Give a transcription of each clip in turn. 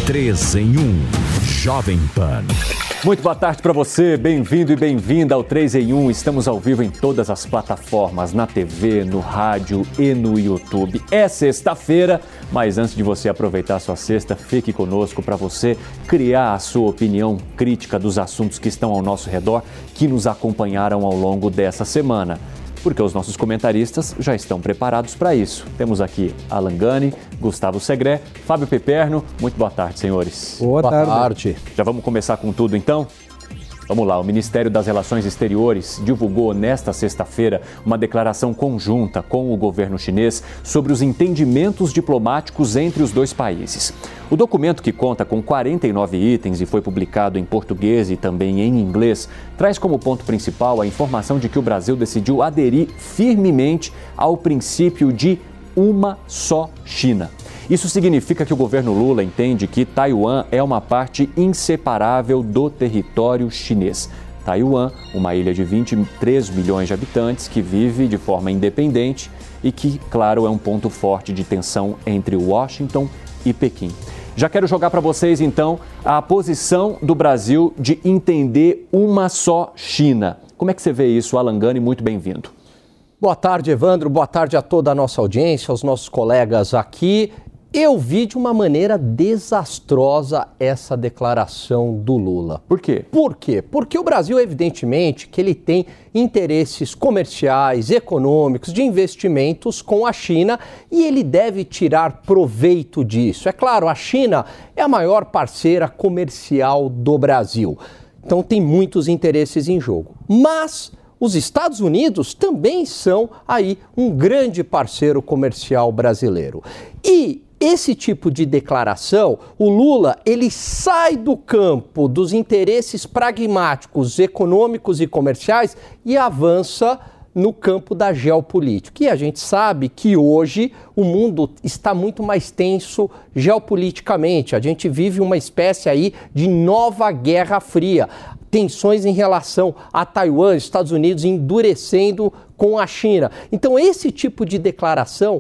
3 em 1. Jovem Pan. Muito boa tarde para você, bem-vindo e bem-vinda ao 3 em 1. Estamos ao vivo em todas as plataformas, na TV, no rádio e no YouTube. É sexta-feira, mas antes de você aproveitar a sua sexta, fique conosco para você criar a sua opinião crítica dos assuntos que estão ao nosso redor, que nos acompanharam ao longo dessa semana. Porque os nossos comentaristas já estão preparados para isso. Temos aqui Alan Gani, Gustavo Segré, Fábio Piperno. Muito boa tarde, senhores. Boa tarde. Já vamos começar com tudo, então? Vamos lá, o Ministério das Relações Exteriores divulgou nesta sexta-feira uma declaração conjunta com o governo chinês sobre os entendimentos diplomáticos entre os dois países. O documento, que conta com 49 itens e foi publicado em português e também em inglês, traz como ponto principal a informação de que o Brasil decidiu aderir firmemente ao princípio de uma só China. Isso significa que o governo Lula entende que Taiwan é uma parte inseparável do território chinês. Taiwan, uma ilha de 23 milhões de habitantes que vive de forma independente e que, claro, é um ponto forte de tensão entre Washington e Pequim. Já quero jogar para vocês, então, a posição do Brasil de entender uma só China. Como é que você vê isso, Alan Gani? Muito bem-vindo. Boa tarde, Evandro. Boa tarde a toda a nossa audiência, aos nossos colegas aqui. Eu vi de uma maneira desastrosa essa declaração do Lula. Por quê? Por quê? Porque o Brasil, evidentemente, que ele tem interesses comerciais, econômicos, de investimentos com a China e ele deve tirar proveito disso. É claro, a China é a maior parceira comercial do Brasil. Então tem muitos interesses em jogo. Mas os Estados Unidos também são aí um grande parceiro comercial brasileiro. E esse tipo de declaração, o Lula, ele sai do campo dos interesses pragmáticos, econômicos e comerciais e avança no campo da geopolítica. E a gente sabe que hoje o mundo está muito mais tenso geopoliticamente. A gente vive uma espécie aí de nova Guerra Fria. Tensões em relação a Taiwan, Estados Unidos endurecendo com a China. Então esse tipo de declaração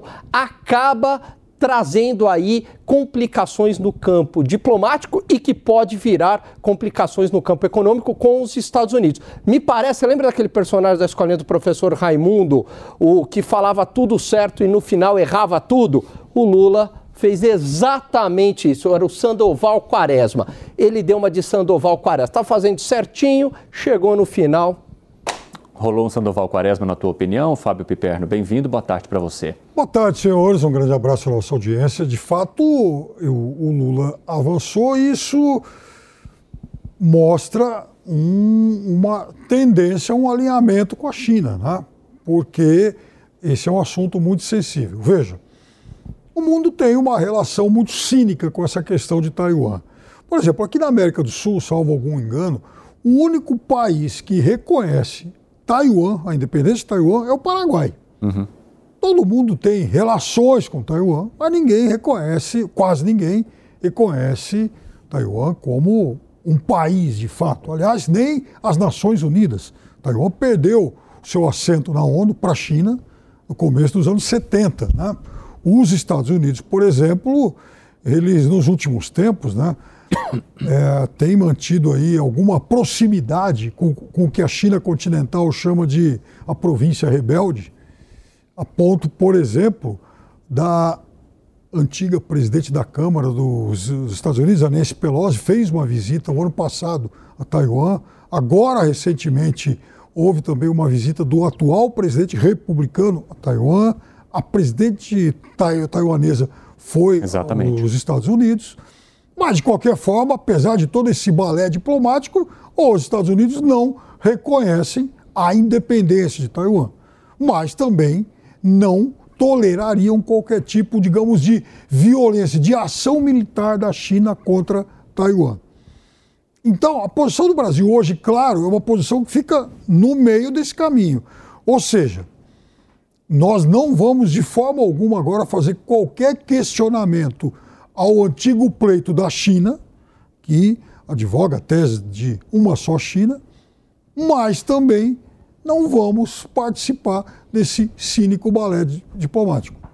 acaba trazendo aí complicações no campo diplomático e que pode virar complicações no campo econômico com os Estados Unidos. Me parece, lembra daquele personagem da escolinha do professor Raimundo, o que falava tudo certo e no final errava tudo? O Lula fez exatamente isso, era o Sandoval Quaresma. Ele deu uma de Sandoval Quaresma, está fazendo certinho, chegou no final. Rolou um Sandoval Quaresma, na tua opinião, Fábio Piperno? Bem-vindo, boa tarde para você. Boa tarde, senhores, um grande abraço à nossa audiência. De fato, o Lula avançou e isso mostra uma tendência, um alinhamento com a China, né? Porque esse é um assunto muito sensível. Veja, o mundo tem uma relação muito cínica com essa questão de Taiwan. Por exemplo, aqui na América do Sul, salvo algum engano, o único país que reconhece Taiwan, a independência de Taiwan, é o Paraguai. Uhum. Todo mundo tem relações com Taiwan, mas ninguém reconhece, quase ninguém reconhece Taiwan como um país de fato. Aliás, nem as Nações Unidas. Taiwan perdeu seu assento na ONU para a China no começo dos anos 70. Né? Os Estados Unidos, por exemplo, eles nos últimos tempos, né, tem mantido aí alguma proximidade com o que a China continental chama de a província rebelde, a ponto, por exemplo, da antiga presidente da Câmara dos Estados Unidos, a Nancy Pelosi, fez uma visita no ano passado a Taiwan. Agora, recentemente, houve também uma visita do atual presidente republicano a Taiwan. A presidente taiwanesa foi aos Estados Unidos. Mas, de qualquer forma, apesar de todo esse balé diplomático, os Estados Unidos não reconhecem a independência de Taiwan. Mas também não tolerariam qualquer tipo, digamos, de violência, de ação militar da China contra Taiwan. Então, a posição do Brasil hoje, claro, é uma posição que fica no meio desse caminho. Ou seja, nós não vamos de forma alguma agora fazer qualquer questionamento ao antigo pleito da China, que advoga a tese de uma só China, mas também não vamos participar desse cínico balé diplomático.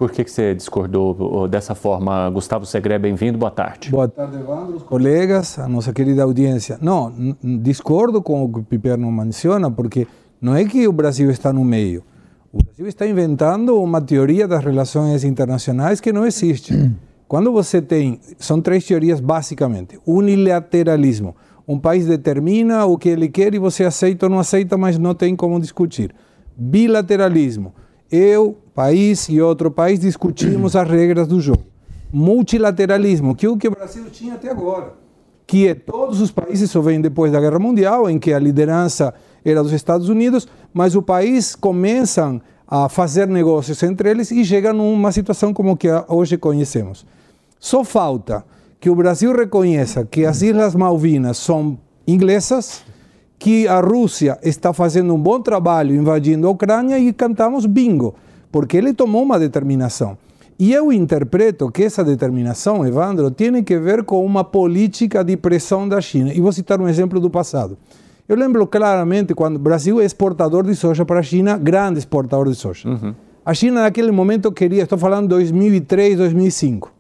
Por que você discordou dessa forma? Gustavo Segré, bem-vindo, boa tarde. Boa tarde, Evandro, os colegas, a nossa querida audiência. Não, discordo com o que o Piperno menciona, porque não é que o Brasil está no meio. O Brasil está inventando uma teoria das relações internacionais que não existe. Quando você tem, são 3 teorias basicamente. Unilateralismo. Um país determina o que ele quer e você aceita ou não aceita, mas não tem como discutir. Bilateralismo. Eu, país e outro país discutimos as regras do jogo. Multilateralismo, que é o que o Brasil tinha até agora. Que é todos os países, isso vem depois da Guerra Mundial, em que a liderança era dos Estados Unidos, mas o país começam a fazer negócios entre eles e chega numa situação como que hoje conhecemos. Só falta que o Brasil reconheça que as Islas Malvinas são inglesas, que a Rússia está fazendo um bom trabalho invadindo a Ucrânia e cantamos bingo, porque ele tomou uma determinação. E eu interpreto que essa determinação, Evandro, tem que ver com uma política de pressão da China. E vou citar um exemplo do passado. Eu lembro claramente quando o Brasil é exportador de soja para a China, grande exportador de soja. A China naquele momento queria, estou falando de 2003, 2005,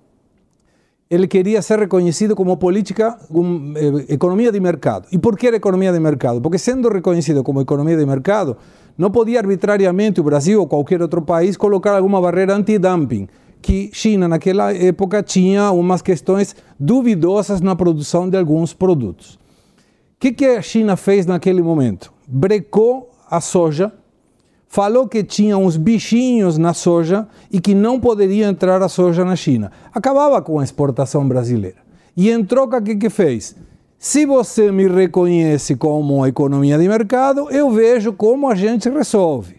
ele queria ser reconhecido como política, economia de mercado. E por que era economia de mercado? Porque sendo reconhecido como economia de mercado, não podia arbitrariamente o Brasil ou qualquer outro país colocar alguma barreira anti-dumping, que China naquela época tinha umas questões duvidosas na produção de alguns produtos. O que a China fez naquele momento? Brecou a soja, falou que tinha uns bichinhos na soja e que não poderia entrar a soja na China. Acabava com a exportação brasileira. E em troca, o que fez? Se você me reconhece como economia de mercado, eu vejo como a gente resolve.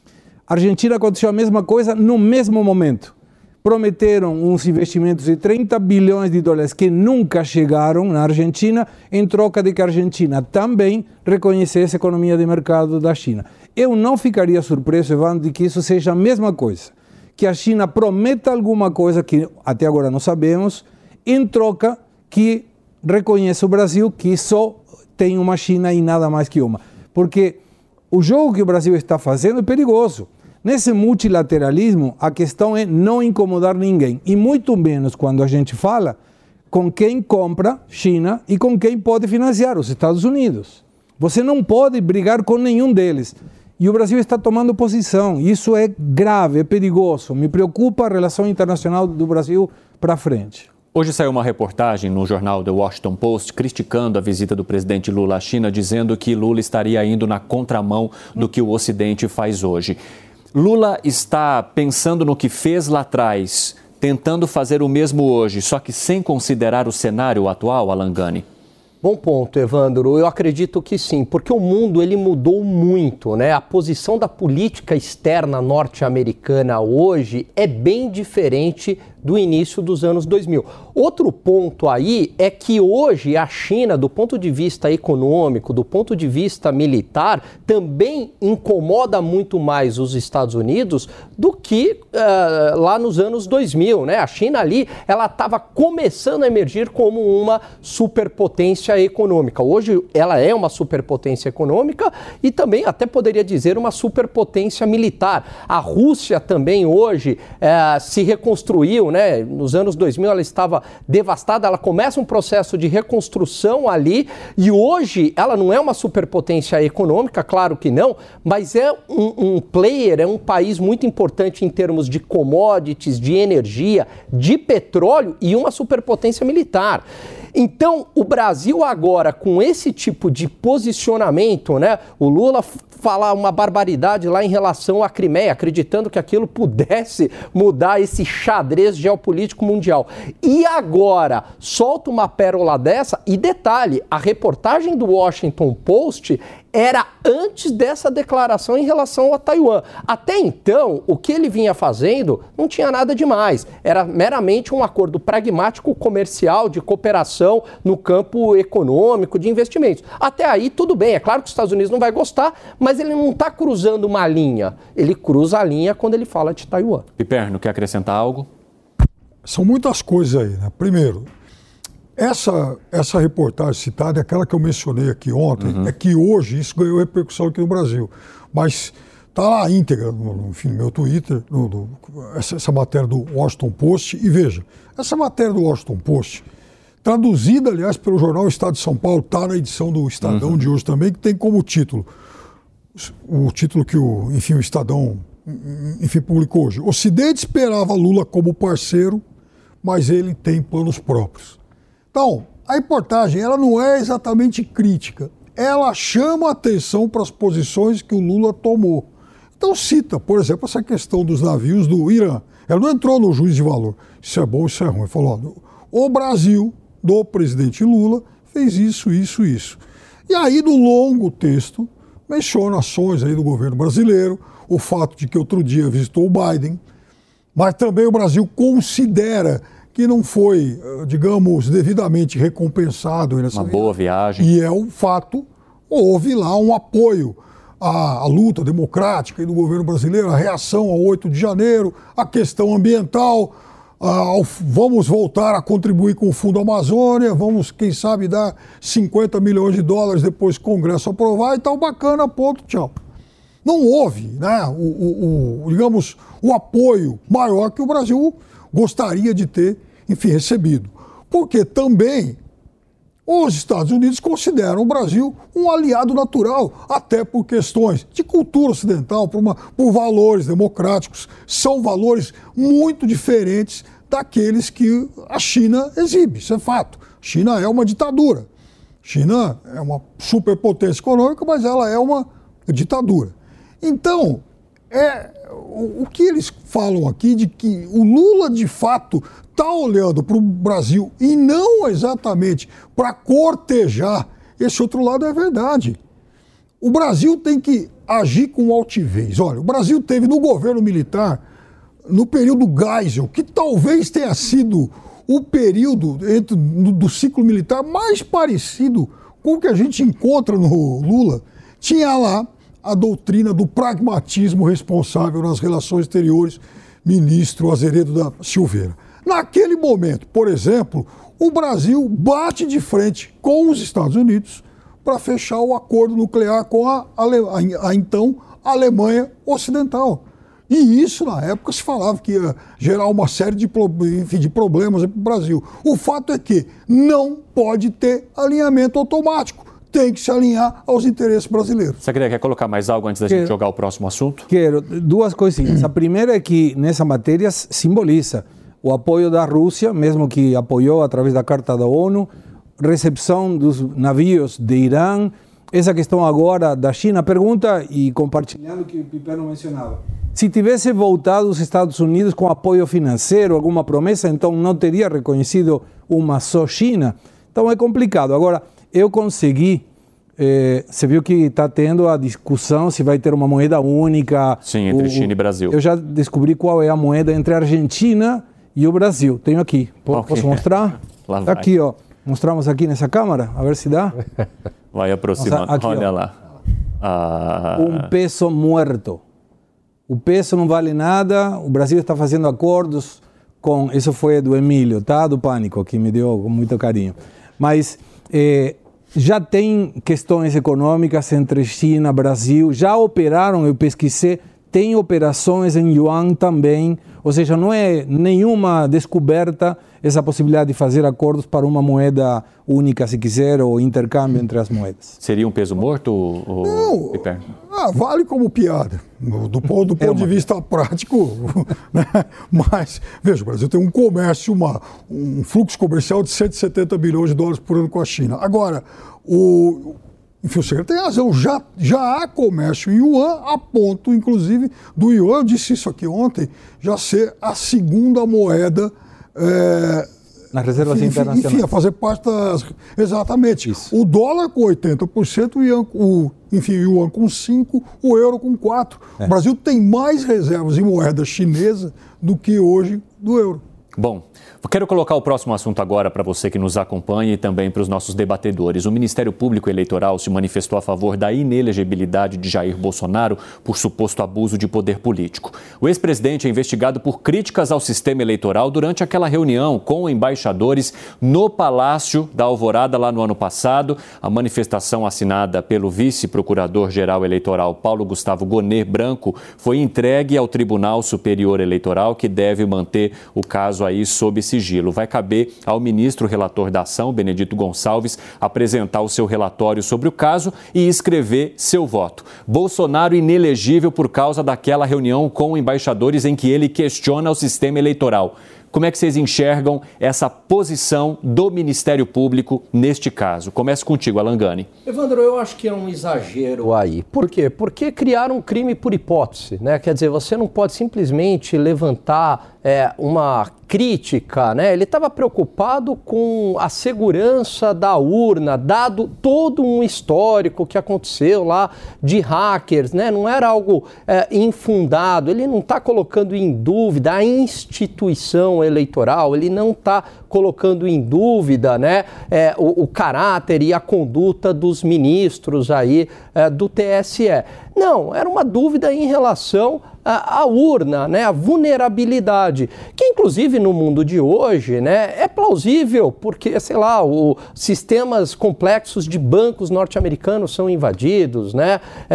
A Argentina aconteceu a mesma coisa no mesmo momento. Prometeram uns investimentos de 30 bilhões de dólares que nunca chegaram na Argentina, em troca de que a Argentina também reconhecesse a economia de mercado da China. Eu não ficaria surpreso, Evandro, de que isso seja a mesma coisa. Que a China prometa alguma coisa que até agora não sabemos, em troca que reconheça o Brasil que só tem uma China e nada mais que uma. Porque o jogo que o Brasil está fazendo é perigoso. Nesse multilateralismo, a questão é não incomodar ninguém. E muito menos quando a gente fala com quem compra, China, e com quem pode financiar, os Estados Unidos. Você não pode brigar com nenhum deles. E o Brasil está tomando posição. Isso é grave, é perigoso. Me preocupa a relação internacional do Brasil para frente. Hoje saiu uma reportagem no jornal The Washington Post criticando a visita do presidente Lula à China, dizendo que Lula estaria indo na contramão do que o Ocidente faz hoje. Lula está pensando no que fez lá atrás, tentando fazer o mesmo hoje, só que sem considerar o cenário atual, Alan Gani? Bom ponto, Evandro. Eu acredito que sim, porque o mundo ele mudou muito, né? A posição da política externa norte-americana hoje é bem diferente do início dos anos 2000. Outro ponto aí é que hoje a China, do ponto de vista econômico, do ponto de vista militar, também incomoda muito mais os Estados Unidos do que lá nos anos 2000, né? A China ali, ela estava começando a emergir como uma superpotência econômica. Hoje ela é uma superpotência econômica e também até poderia dizer uma superpotência militar. A Rússia também hoje se reconstruiu, né? Nos anos 2000 ela estava devastada, ela começa um processo de reconstrução ali e hoje ela não é uma superpotência econômica, claro que não, mas é um player, é um país muito importante em termos de commodities, de energia, de petróleo e uma superpotência militar. Então, o Brasil agora, com esse tipo de posicionamento, né, o Lula falar uma barbaridade lá em relação à Crimeia, acreditando que aquilo pudesse mudar esse xadrez geopolítico mundial. E agora, solta uma pérola dessa, e detalhe, a reportagem do Washington Post era antes dessa declaração em relação a Taiwan. Até então, o que ele vinha fazendo não tinha nada demais. Era meramente um acordo pragmático comercial de cooperação no campo econômico, de investimentos. Até aí, tudo bem. É claro que os Estados Unidos não vai gostar, mas ele não está cruzando uma linha. Ele cruza a linha quando ele fala de Taiwan. Piperno, quer acrescentar algo? São muitas coisas aí, né? Primeiro, essa reportagem citada, aquela que eu mencionei aqui ontem, é que hoje isso ganhou repercussão aqui no Brasil. Mas Está lá a íntegra, enfim, no meu Twitter, essa matéria do Washington Post. E veja, essa matéria do Washington Post, traduzida, aliás, pelo jornal Estado de São Paulo, está na edição do Estadão de hoje também, que tem como título, o título que o Estadão publicou hoje. O Ocidente esperava Lula como parceiro, mas ele tem planos próprios. Então, a reportagem ela não é exatamente crítica, ela chama a atenção para as posições que o Lula tomou. Então cita, por exemplo, essa questão dos navios do Irã. Ela não entrou no juízo de valor. Isso é bom, isso é ruim. Falou, o Brasil, do presidente Lula, fez isso, isso, isso. E aí, no longo texto, menciona ações aí do governo brasileiro, o fato de que outro dia visitou o Biden, mas também o Brasil considera que não foi, digamos, devidamente recompensado. Uma boa viagem. E é um fato, houve lá um apoio à luta democrática do governo brasileiro, a reação ao 8 de janeiro, a questão ambiental, vamos voltar a contribuir com o Fundo Amazônia, vamos, quem sabe, dar 50 milhões de dólares depois que o Congresso aprovar e tal, bacana, ponto, tchau. Não houve, né, digamos, o apoio maior que o Brasil gostaria de ter, enfim, recebido. Porque também os Estados Unidos consideram o Brasil um aliado natural, até por questões de cultura ocidental, por valores democráticos. São valores muito diferentes daqueles que a China exibe, isso é fato. A China é uma ditadura. A China é uma superpotência econômica, mas ela é uma ditadura. Então, o que eles falam aqui de que o Lula, de fato, está olhando para o Brasil e não exatamente para cortejar esse outro lado, é verdade. O Brasil tem que agir com altivez. Olha, o Brasil teve no governo militar, no período Geisel, que talvez tenha sido o período do ciclo militar mais parecido com o que a gente encontra no Lula, tinha lá a doutrina do pragmatismo responsável nas relações exteriores, ministro Azeredo da Silveira. Naquele momento, por exemplo, o Brasil bate de frente com os Estados Unidos para fechar o acordo nuclear com a então Alemanha Ocidental. E isso, na época, se falava que ia gerar uma série de problemas para o Brasil. O fato é que não pode ter alinhamento automático. Tem que se alinhar aos interesses brasileiros. Você quer colocar mais algo antes da gente jogar o próximo assunto? Quero. Duas coisinhas. A primeira é que nessa matéria simboliza o apoio da Rússia, mesmo que apoiou através da Carta da ONU, recepção dos navios de Irã, essa questão agora da China. Pergunta, e compartilhando o que o Piperno mencionava, se tivesse voltado os Estados Unidos com apoio financeiro, alguma promessa, então não teria reconhecido uma só China. Então é complicado. Agora, eu consegui, você viu que está tendo a discussão se vai ter uma moeda única. Sim, entre China e Brasil. Eu já descobri qual é a moeda entre a Argentina e o Brasil. Tenho aqui. Posso mostrar? Lá vai. Aqui, ó. Mostramos aqui nessa câmera, a ver se dá. Vai aproximando. Aqui, olha lá. Um peso muerto. O peso não vale nada, o Brasil está fazendo acordos com... Isso foi do Emílio, tá? Do Pânico, que me deu com muito carinho. Mas já tem questões econômicas entre China e Brasil, já operaram, eu pesquisei, tem operações em yuan também, ou seja, não é nenhuma descoberta essa possibilidade de fazer acordos para uma moeda única, se quiser, ou intercâmbio entre as moedas. Seria um peso morto? Não, vale como piada, do ponto de vista prático, né? Mas, veja, o Brasil tem um comércio, um fluxo comercial de 170 bilhões de dólares por ano com a China. Agora, enfim, o secretário tem razão, já há comércio em yuan, a ponto, inclusive, do yuan, eu disse isso aqui ontem, já ser a segunda moeda nas reservas internacionais. Enfim, a fazer parte das... Exatamente. Isso. O dólar com 80%, o yuan com 5%, o euro com 4%. O Brasil tem mais reservas em moeda chinesa do que hoje do euro. Bom, quero colocar o próximo assunto agora para você que nos acompanha e também para os nossos debatedores. O Ministério Público Eleitoral se manifestou a favor da inelegibilidade de Jair Bolsonaro por suposto abuso de poder político. O ex-presidente é investigado por críticas ao sistema eleitoral durante aquela reunião com embaixadores no Palácio da Alvorada lá no ano passado. A manifestação assinada pelo vice-procurador-geral eleitoral Paulo Gustavo Gonet Branco foi entregue ao Tribunal Superior Eleitoral, que deve manter o caso aí sob sigilo. Vai caber ao ministro relator da ação, Benedito Gonçalves, apresentar o seu relatório sobre o caso e escrever seu voto. Bolsonaro inelegível por causa daquela reunião com embaixadores em que ele questiona o sistema eleitoral. Como é que vocês enxergam essa posição do Ministério Público neste caso? Começo contigo, Alan Gani. Evandro, eu acho que é um exagero aí. Por quê? Porque criaram um crime por hipótese, né? Quer dizer, você não pode simplesmente levantar uma crítica, né? Ele estava preocupado com a segurança da urna, dado todo um histórico que aconteceu lá de hackers, né? Não era algo infundado, ele não está colocando em dúvida a instituição eleitoral, ele não está colocando em dúvida, né, o caráter e a conduta dos ministros aí do TSE. Não, era uma dúvida em relação à urna, né, a vulnerabilidade, que inclusive no mundo de hoje, né, é plausível, porque, sei lá, os sistemas complexos de bancos norte-americanos são invadidos, né,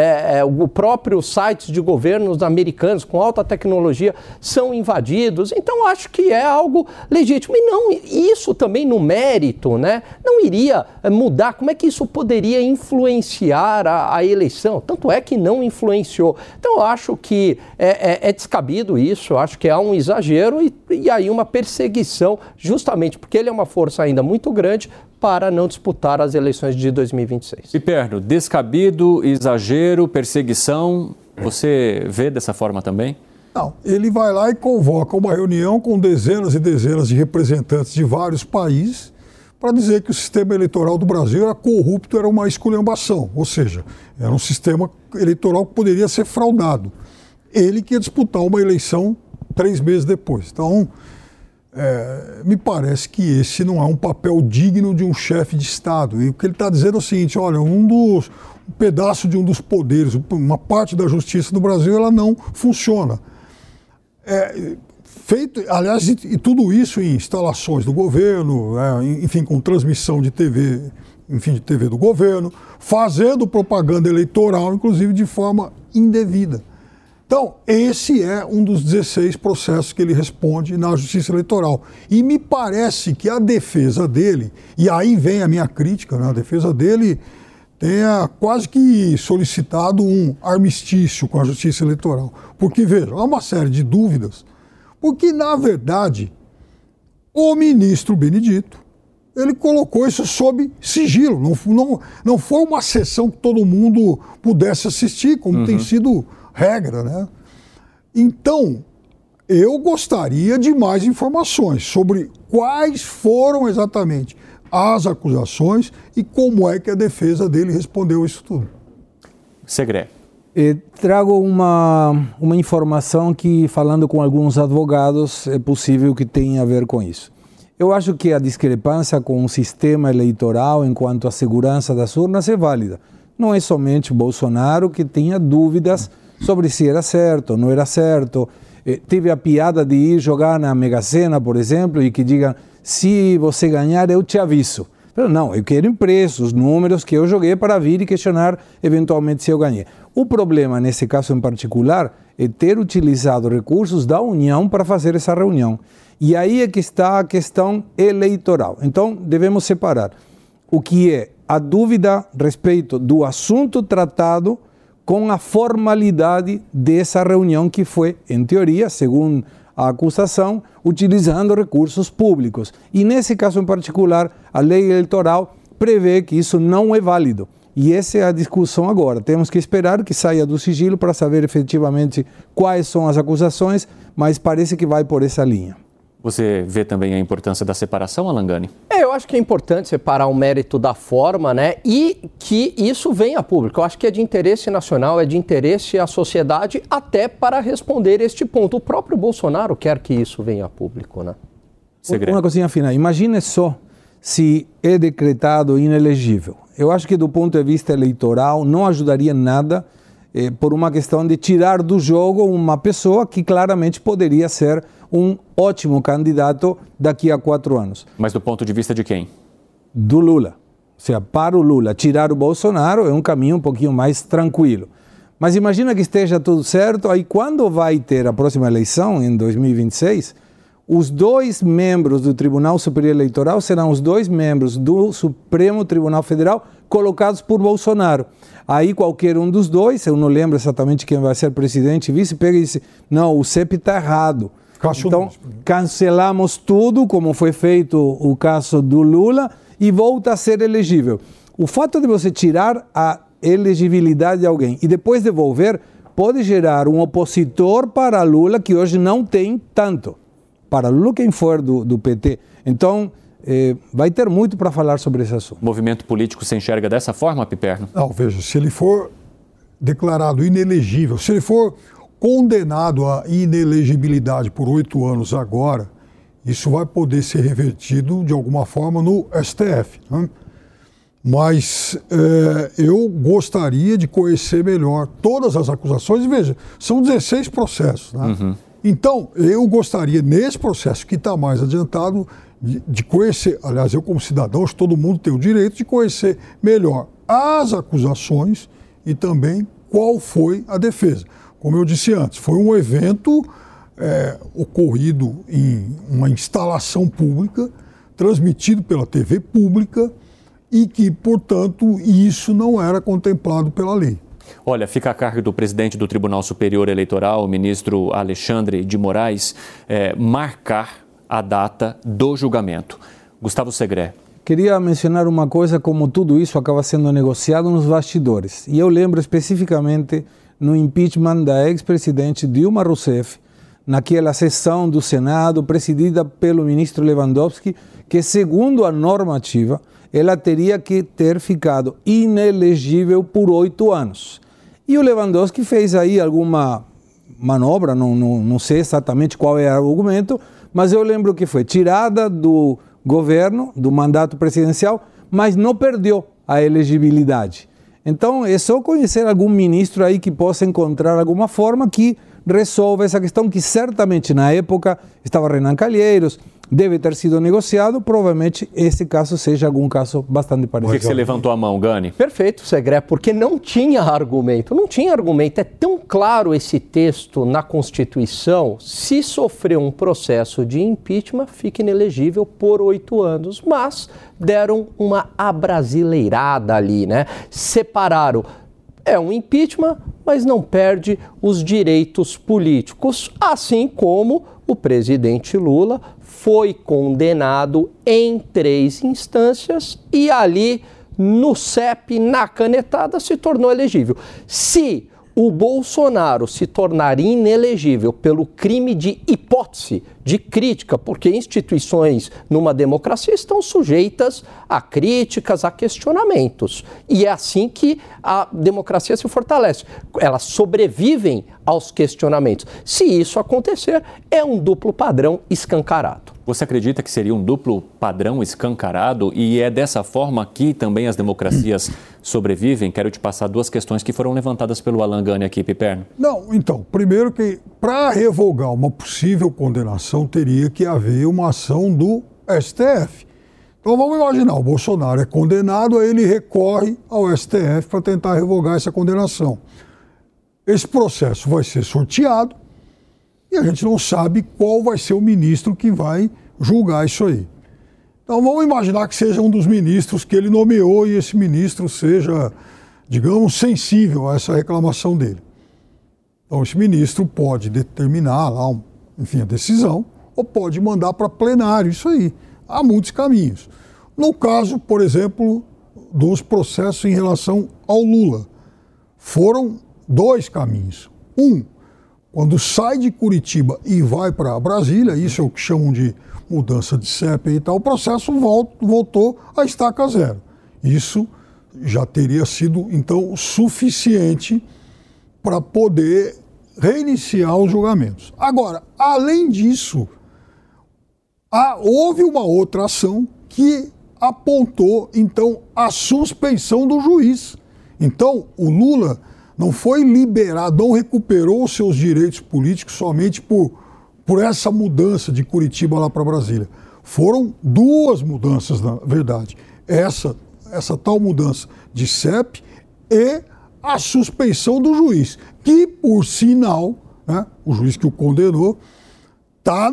o próprio sites de governos americanos com alta tecnologia são invadidos, então acho que é algo legítimo. E não, isso também no mérito, né, não iria mudar, como é que isso poderia influenciar a eleição? Tanto é que não influenciou. Então eu acho que é descabido isso, eu acho que há um exagero e aí uma perseguição, justamente porque ele é uma força ainda muito grande para não disputar as eleições de 2026. Piperno, descabido, exagero, perseguição, você vê dessa forma também? Não, ele vai lá e convoca uma reunião com dezenas e dezenas de representantes de vários países para dizer que o sistema eleitoral do Brasil era corrupto, era uma esculhambação, ou seja, era um sistema eleitoral que poderia ser fraudado. Ele que ia disputar uma eleição 3 meses depois. Então, me parece que esse não é um papel digno de um chefe de Estado. E o que ele está dizendo é o seguinte, olha, um pedaço de um dos poderes, uma parte da justiça do Brasil, ela não funciona. Feito, aliás, e tudo isso em instalações do governo, enfim, com transmissão de TV, enfim, de TV do governo, fazendo propaganda eleitoral, inclusive de forma indevida. Então, esse é um dos 16 processos que ele responde na Justiça Eleitoral. E me parece que a defesa dele, e aí vem a minha crítica, né, a defesa dele tenha quase que solicitado um armistício com a Justiça Eleitoral. Porque, veja, há uma série de dúvidas, porque, na verdade, o ministro Benedito, ele colocou isso sob sigilo. Não foi uma sessão que todo mundo pudesse assistir, como tem sido regra, né? Então, eu gostaria de mais informações sobre quais foram exatamente as acusações e como é que a defesa dele respondeu isso tudo. Segre. Trago uma informação que, falando com alguns advogados, é possível que tenha a ver com isso. Eu acho que a discrepância com o sistema eleitoral enquanto à segurança das urnas é válida. Não é somente Bolsonaro que tinha dúvidas sobre se era certo ou não era certo. Teve a piada de ir jogar na Mega Sena, por exemplo, e que digam, se você ganhar, eu te aviso. Mas não, eu quero impresso os números que eu joguei para vir e questionar eventualmente se eu ganhei. O problema, nesse caso em particular, é ter utilizado recursos da União para fazer essa reunião. E aí é que está a questão eleitoral. Então, devemos separar o que é a dúvida a respeito do assunto tratado com a formalidade dessa reunião que foi, em teoria, segundo a acusação, utilizando recursos públicos. E nesse caso em particular, a lei eleitoral prevê que isso não é válido. E essa é a discussão agora. Temos que esperar que saia do sigilo para saber efetivamente quais são as acusações, mas parece que vai por essa linha. Você vê também a importância da separação, Alan Gani? Eu acho que é importante separar o mérito da forma, né? E que isso venha a público. Eu acho que é de interesse nacional, é de interesse à sociedade, até para responder este ponto. O próprio Bolsonaro quer que isso venha a público, né? Segredo. Uma coisinha final. Imagine só se é decretado inelegível. Eu acho que do ponto de vista eleitoral não ajudaria em nada por uma questão de tirar do jogo uma pessoa que claramente poderia ser um ótimo candidato daqui a 4 anos. Mas do ponto de vista de quem? Do Lula. Ou seja, para o Lula, tirar o Bolsonaro é um caminho um pouquinho mais tranquilo. Mas imagina que esteja tudo certo, aí quando vai ter a próxima eleição, em 2026, os 2 membros do Tribunal Superior Eleitoral serão os 2 membros do Supremo Tribunal Federal colocados por Bolsonaro. Aí qualquer um dos 2, eu não lembro exatamente quem vai ser presidente e vice, pega e diz, não, o CEP está errado. Então, cancelamos tudo, como foi feito o caso do Lula, e volta a ser elegível. O fato de você tirar a elegibilidade de alguém e depois devolver pode gerar um opositor para Lula que hoje não tem tanto. Para Lula, quem for do PT. Então, vai ter muito para falar sobre esse assunto. O movimento político se enxerga dessa forma, Piperno? Não, veja, se ele for declarado inelegível, se ele for condenado à inelegibilidade por 8 anos agora, isso vai poder ser revertido de alguma forma no STF, né? Mas eu gostaria de conhecer melhor todas as acusações. E veja, são 16 processos, né? Uhum. Então, eu gostaria, nesse processo que está mais adiantado, de conhecer, aliás, eu como cidadão, todo mundo tem o direito de conhecer melhor as acusações e também qual foi a defesa. Como eu disse antes, foi um evento ocorrido em uma instalação pública, transmitido pela TV pública, e que, portanto, isso não era contemplado pela lei. Olha, fica a cargo do presidente do Tribunal Superior Eleitoral, o ministro Alexandre de Moraes, marcar a data do julgamento. Gustavo Segré. Queria mencionar uma coisa, como tudo isso acaba sendo negociado nos bastidores. E eu lembro especificamente no impeachment da ex-presidente Dilma Rousseff, naquela sessão do Senado presidida pelo ministro Lewandowski, que, segundo a normativa, ela teria que ter ficado inelegível por 8 anos. E o Lewandowski fez aí alguma manobra, não sei exatamente qual é o argumento, mas eu lembro que foi tirada do governo, do mandato presidencial, mas não perdeu a elegibilidade. Então é só conhecer algum ministro aí que possa encontrar alguma forma que resolva essa questão, que certamente na época estava Renan Calheiros, deve ter sido negociado, provavelmente esse caso seja algum caso bastante parecido. Por que você levantou a mão, Gani? Perfeito, Segré, porque não tinha argumento. Não tinha argumento. É tão claro esse texto na Constituição, se sofrer um processo de impeachment, fica inelegível por 8 anos. Mas deram uma abrasileirada ali, né? Separaram. É um impeachment, mas não perde os direitos políticos, assim como o presidente Lula foi condenado em 3 instâncias e ali no CEP, na canetada, se tornou elegível. Se o Bolsonaro se tornar inelegível pelo crime de hipótese, de crítica, porque instituições numa democracia estão sujeitas a críticas, a questionamentos. E é assim que a democracia se fortalece. Elas sobrevivem aos questionamentos. Se isso acontecer, é um duplo padrão escancarado. Você acredita que seria um duplo padrão escancarado e é dessa forma que também as democracias sobrevivem? Quero te passar 2 questões que foram levantadas pelo Alan Gani aqui, Piperno. Não, então, primeiro que para revogar uma possível condenação teria que haver uma ação do STF. Então vamos imaginar, o Bolsonaro é condenado, aí ele recorre ao STF para tentar revogar essa condenação. Esse processo vai ser sorteado, e a gente não sabe qual vai ser o ministro que vai julgar isso aí. Então vamos imaginar que seja um dos ministros que ele nomeou e esse ministro seja, digamos, sensível a essa reclamação dele. Então esse ministro pode determinar lá, enfim, a decisão, ou pode mandar para plenário, isso aí. Há muitos caminhos. No caso, por exemplo, dos processos em relação ao Lula, foram 2 caminhos. Quando sai de Curitiba e vai para Brasília, isso é o que chamam de mudança de CEP e tal, o processo voltou a estaca zero. Isso já teria sido, então, suficiente para poder reiniciar os julgamentos. Agora, além disso, houve uma outra ação que apontou, então, a suspeição do juiz. Então, o Lula não foi liberado, não recuperou os seus direitos políticos somente por essa mudança de Curitiba lá para Brasília. Foram duas mudanças, na verdade. Essa tal mudança de CEP e a suspeição do juiz, que, por sinal, né, o juiz que o condenou, está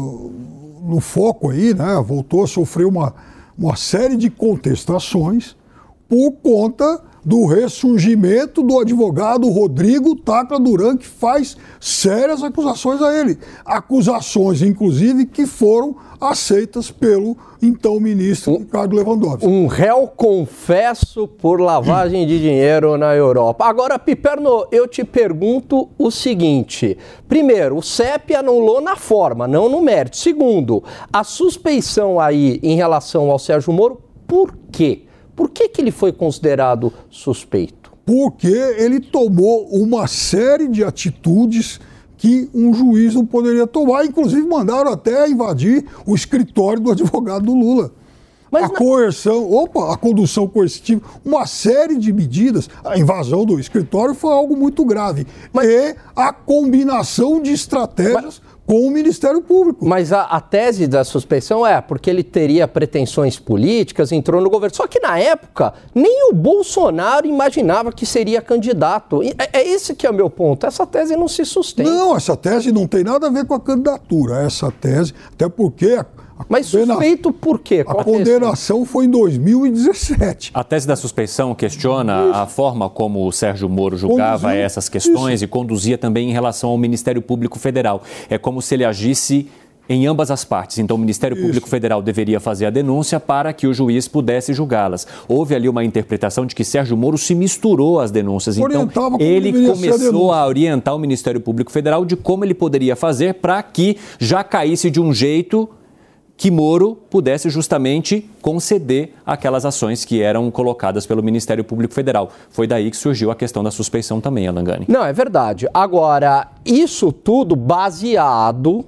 no foco aí, né, voltou a sofrer uma série de contestações por conta do ressurgimento do advogado Rodrigo Tacla Duran, que faz sérias acusações a ele. Acusações, inclusive, que foram aceitas pelo então ministro Ricardo Lewandowski. Um réu confesso por lavagem de dinheiro na Europa. Agora, Piperno, eu te pergunto o seguinte. Primeiro, o CEP anulou na forma, não no mérito. Segundo, a suspeição aí em relação ao Sérgio Moro, por quê? Por que ele foi considerado suspeito? Porque ele tomou uma série de atitudes que um juiz não poderia tomar. Inclusive, mandaram até invadir o escritório do advogado do Lula. Mas a condução coercitiva, uma série de medidas. A invasão do escritório foi algo muito grave. E a combinação de estratégias com o Ministério Público. Mas a tese da suspeição é porque ele teria pretensões políticas, entrou no governo. Só que na época, nem o Bolsonaro imaginava que seria candidato. É esse que é o meu ponto. Essa tese não se sustenta. Não, essa tese não tem nada a ver com a candidatura. Essa tese, até porque... Mas suspeito por quê? A condenação foi em 2017. A tese da suspeição questiona a forma como o Sérgio Moro julgava essas questões e conduzia também em relação ao Ministério Público Federal. É como se ele agisse em ambas as partes. Então, o Ministério Público Federal deveria fazer a denúncia para que o juiz pudesse julgá-las. Houve ali uma interpretação de que Sérgio Moro se misturou às denúncias. Então, ele começou a orientar o Ministério Público Federal de como ele poderia fazer para que já caísse de um jeito que Moro pudesse justamente conceder aquelas ações que eram colocadas pelo Ministério Público Federal. Foi daí que surgiu a questão da suspeição também, Alangani. Não, é verdade. Agora, isso tudo baseado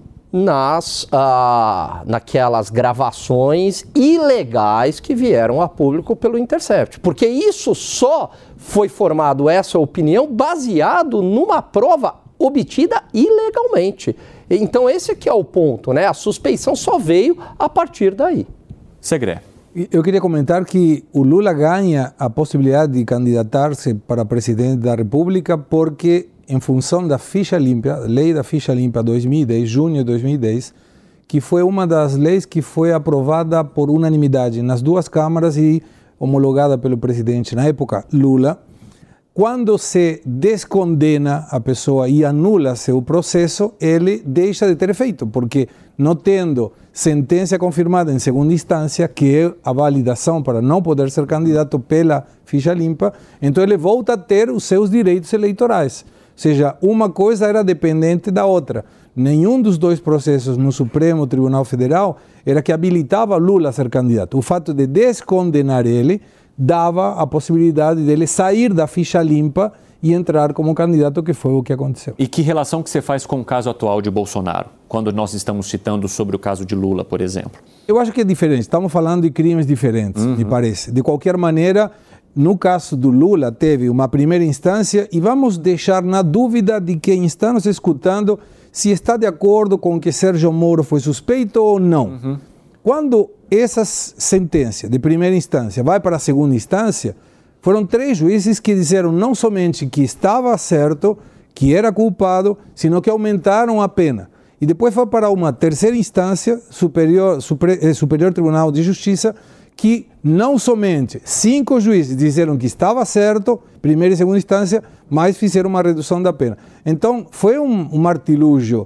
naquelas gravações ilegais que vieram a público pelo Intercept. Porque isso só foi formado, essa opinião, baseado numa prova obtida ilegalmente. Então esse aqui é o ponto, né? A suspeição só veio a partir daí. Segredo. Eu queria comentar que o Lula ganha a possibilidade de candidatar-se para presidente da República porque, em função da ficha limpa, lei da ficha limpa 2010, junho de 2010, que foi uma das leis que foi aprovada por unanimidade nas duas câmaras e homologada pelo presidente, na época, Lula. Quando se descondena a pessoa e anula seu processo, ele deixa de ter efeito, porque não tendo sentença confirmada em segunda instância, que é a validação para não poder ser candidato pela ficha limpa, então ele volta a ter os seus direitos eleitorais. Ou seja, uma coisa era dependente da outra. Nenhum dos dois processos no Supremo Tribunal Federal era que habilitava Lula a ser candidato. O fato de descondenar ele dava a possibilidade dele sair da ficha limpa e entrar como candidato, que foi o que aconteceu. E que relação que você faz com o caso atual de Bolsonaro, quando nós estamos citando sobre o caso de Lula, por exemplo? Eu acho que é diferente, estamos falando de crimes diferentes, me parece. De qualquer maneira, no caso do Lula, teve uma primeira instância e vamos deixar na dúvida de quem está nos escutando se está de acordo com que Sérgio Moro foi suspeito ou não. Quando essa sentença de primeira instância vai para a segunda instância, foram 3 juízes que disseram não somente que estava certo, que era culpado, sino que aumentaram a pena. E depois foi para uma terceira instância, Superior Tribunal de Justiça, que não somente 5 juízes disseram que estava certo, primeira e segunda instância, mas fizeram uma redução da pena. Então, foi um artilúgio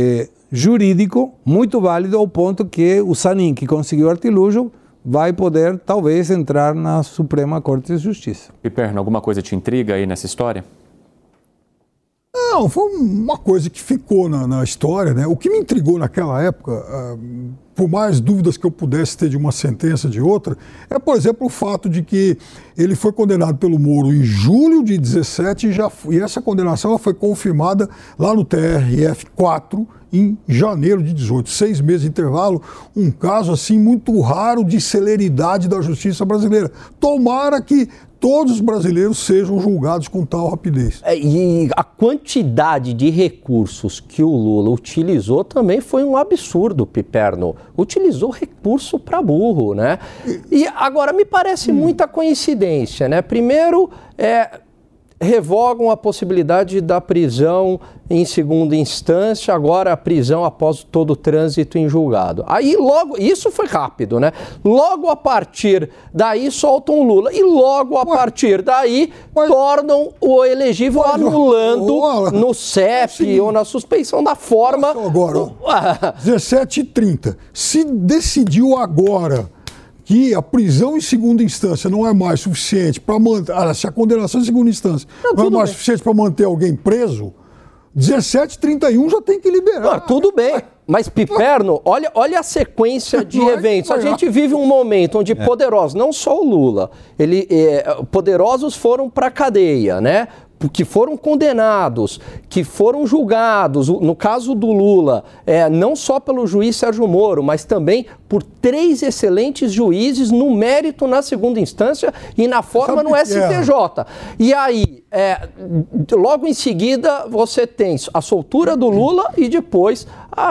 jurídico muito válido, ao ponto que o Zanin, que conseguiu o artilúgio, vai poder, talvez, entrar na Suprema Corte de Justiça. Piperno, alguma coisa te intriga aí nessa história? Não, foi uma coisa que ficou na história, né? O que me intrigou naquela época, por mais dúvidas que eu pudesse ter de uma sentença de outra, é, por exemplo, o fato de que ele foi condenado pelo Moro em julho de 2017 e essa condenação foi confirmada lá no TRF4 em janeiro de 18, 6 meses de intervalo, um caso assim muito raro de celeridade da justiça brasileira. Tomara que todos os brasileiros sejam julgados com tal rapidez. E a quantidade de recursos que o Lula utilizou também foi um absurdo, Piperno. Utilizou recurso para burro, né? E agora me parece muita coincidência, né? Primeiro, revogam a possibilidade da prisão em segunda instância, agora a prisão após todo o trânsito em julgado. Aí logo, isso foi rápido, né? Logo a partir daí soltam o Lula e logo a partir daí tornam o elegível anulando no CEP ou na suspeição da forma... Agora, 17h30, se decidiu agora que a prisão em segunda instância não é mais suficiente para manter... Se a condenação em segunda instância não é mais suficiente para manter alguém preso, 17h31 já tem que liberar. Tudo bem, mas Piperno, olha a sequência de eventos. A gente vive um momento onde poderosos, não só o Lula, poderosos foram para a cadeia, né? Que foram condenados, que foram julgados, no caso do Lula, não só pelo juiz Sérgio Moro, mas também por 3 excelentes juízes no mérito na segunda instância e na forma no STJ. E aí, logo em seguida, você tem a soltura do Lula e depois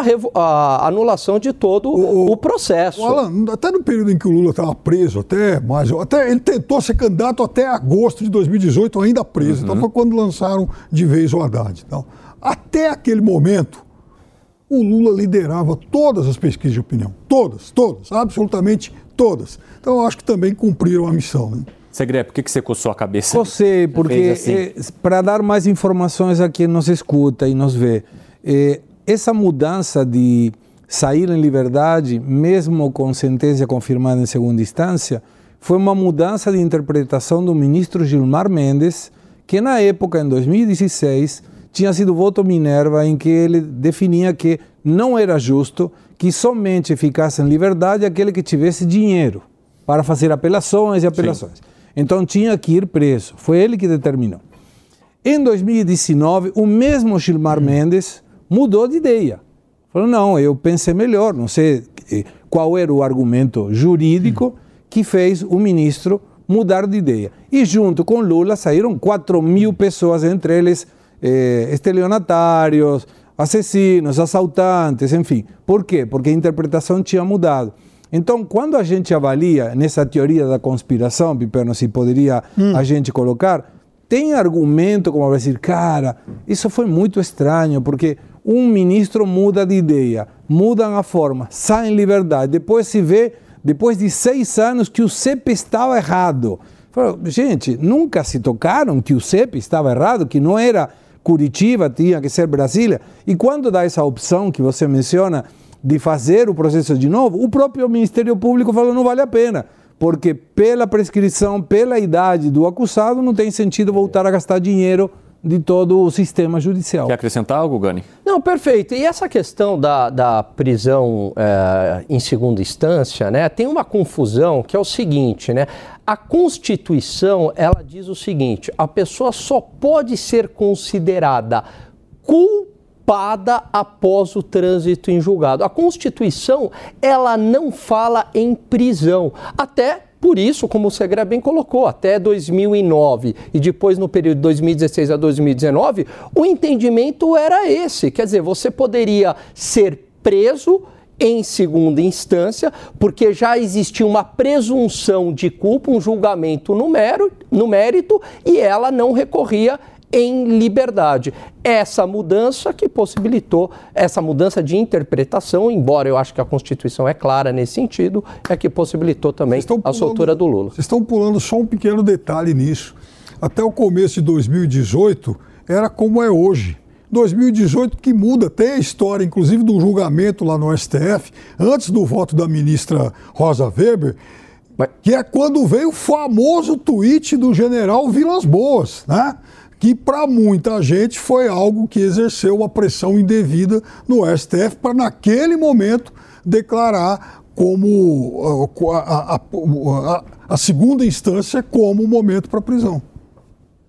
a anulação de todo o processo. Alan, até no período em que o Lula estava preso, até ele tentou ser candidato até agosto de 2018, ainda preso. Então foi quando lançaram de vez o Haddad. Então, até aquele momento, o Lula liderava todas as pesquisas de opinião. Todas, absolutamente todas. Então eu acho que também cumpriram a missão, né? Segre, por que você coçou a cabeça? Cocei, porque assim? Para dar mais informações a quem nos escuta e nos vê, essa mudança de sair em liberdade, mesmo com sentença confirmada em segunda instância, foi uma mudança de interpretação do ministro Gilmar Mendes, que na época, em 2016, tinha sido voto Minerva, em que ele definia que não era justo que somente ficasse em liberdade aquele que tivesse dinheiro para fazer apelações e apelações. Sim. Então tinha que ir preso. Foi ele que determinou. Em 2019, o mesmo Gilmar Mendes mudou de ideia. Falou, não, eu pensei melhor, não sei qual era o argumento jurídico que fez o ministro mudar de ideia. E junto com Lula saíram 4.000 pessoas, entre eles estelionatários, assassinos, assaltantes, enfim. Por quê? Porque a interpretação tinha mudado. Então, quando a gente avalia nessa teoria da conspiração, Piperno, se poderia a gente colocar, tem argumento como vai dizer, cara, isso foi muito estranho, porque um ministro muda de ideia, mudam a forma, sai em liberdade, depois se vê, depois de 6 anos, que o CEP estava errado. Gente, nunca se tocaram que o CEP estava errado, que não era Curitiba, tinha que ser Brasília. E quando dá essa opção que você menciona de fazer o processo de novo, o próprio Ministério Público falou não vale a pena, porque pela prescrição, pela idade do acusado, não tem sentido voltar a gastar dinheiro de todo o sistema judicial. Quer acrescentar algo, Gani? Não, perfeito. E essa questão da prisão em segunda instância, né, tem uma confusão que é o seguinte, né? A Constituição, ela diz o seguinte, a pessoa só pode ser considerada culpada após o trânsito em julgado. A Constituição, ela não fala em prisão. Até por isso, como o Segre bem colocou, até 2009 e depois no período de 2016 a 2019, o entendimento era esse. Quer dizer, você poderia ser preso em segunda instância, porque já existia uma presunção de culpa, um julgamento no mérito, e ela não recorria em liberdade. Essa mudança que possibilitou, essa mudança de interpretação, embora eu acho que a Constituição é clara nesse sentido, é que possibilitou também a soltura do Lula. Vocês estão pulando só um pequeno detalhe nisso. Até o começo de 2018 era como é hoje. 2018 que muda, tem a história inclusive do julgamento lá no STF, antes do voto da ministra Rosa Weber, que é quando veio o famoso tweet do general Vilas Boas, né? Que para muita gente foi algo que exerceu uma pressão indevida no STF para naquele momento declarar como a segunda instância como momento para prisão.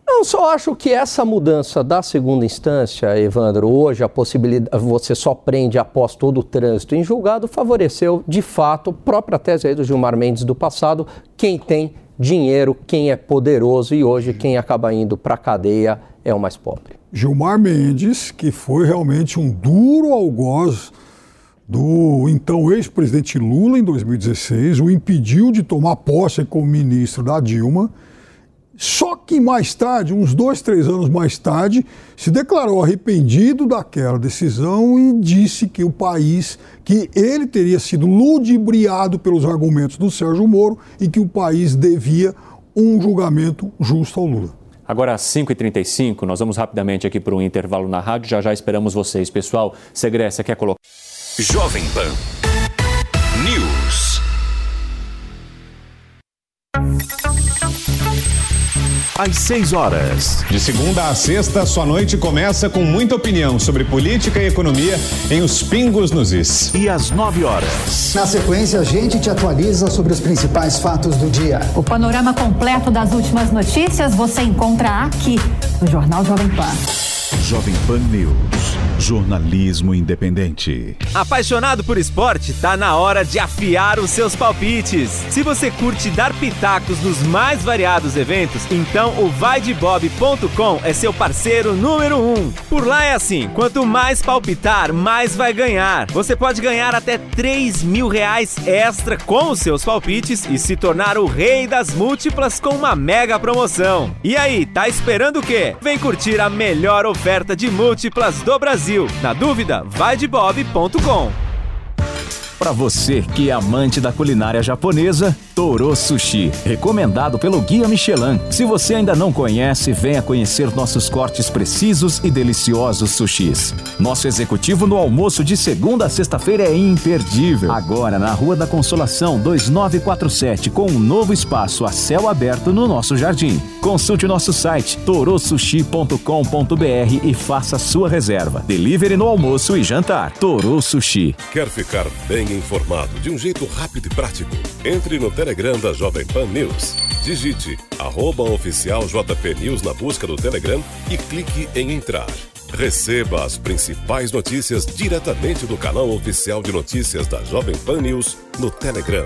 Não, só acho que essa mudança da segunda instância, Evandro, hoje a possibilidade, você só prende após todo o trânsito em julgado, favoreceu de fato a própria tese aí do Gilmar Mendes do passado, quem tem dinheiro, quem é poderoso, e hoje quem acaba indo para a cadeia é o mais pobre. Gilmar Mendes, que foi realmente um duro algoz do então ex-presidente Lula em 2016, o impediu de tomar posse como ministro da Dilma. Só que mais tarde, uns 2, 3 anos mais tarde, se declarou arrependido daquela decisão e disse que o país, que ele teria sido ludibriado pelos argumentos do Sérgio Moro e que o país devia um julgamento justo ao Lula. Agora às 5h35, nós vamos rapidamente aqui para um intervalo na rádio, já esperamos vocês. Pessoal, Segré, você quer colocar? Jovem Pan News. Às 6 horas. De segunda a sexta, sua noite começa com muita opinião sobre política e economia em Os Pingos nos Is. E às 9 horas. Na sequência, a gente te atualiza sobre os principais fatos do dia. O panorama completo das últimas notícias você encontra aqui no Jornal Jovem Pan. Jovem Pan News. Jornalismo independente. Apaixonado por esporte? Tá na hora de afiar os seus palpites. Se você curte dar pitacos nos mais variados eventos, então o vaidebob.com é seu parceiro número 1. Por lá é assim, quanto mais palpitar, mais vai ganhar. Você pode ganhar até R$3.000 extra com os seus palpites e se tornar o rei das múltiplas com uma mega promoção. E aí, tá esperando o quê? Vem curtir a melhor oferta de múltiplas do Brasil. Na dúvida, vaidebob.com. Para você que é amante da culinária japonesa, Toro Sushi, recomendado pelo Guia Michelin. Se você ainda não conhece, venha conhecer nossos cortes precisos e deliciosos sushis. Nosso executivo no almoço de segunda a sexta-feira é imperdível. Agora na Rua da Consolação 2947, com um novo espaço a céu aberto no nosso jardim. Consulte o nosso site torosushi.com.br e faça sua reserva. Delivery no almoço e jantar. Toro Sushi. Quer ficar bem informado de um jeito rápido e prático? Entre no Telegram da Jovem Pan News. Digite @oficialJP News na busca do Telegram e clique em entrar. Receba as principais notícias diretamente do canal oficial de notícias da Jovem Pan News no Telegram.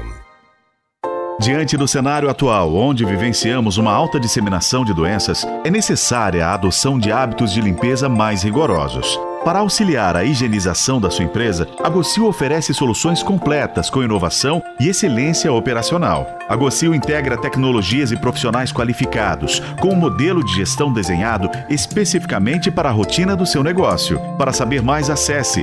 Diante do cenário atual, onde vivenciamos uma alta disseminação de doenças, é necessária a adoção de hábitos de limpeza mais rigorosos. Para auxiliar a higienização da sua empresa, a Gocil oferece soluções completas com inovação e excelência operacional. A Gocil integra tecnologias e profissionais qualificados, com um modelo de gestão desenhado especificamente para a rotina do seu negócio. Para saber mais, acesse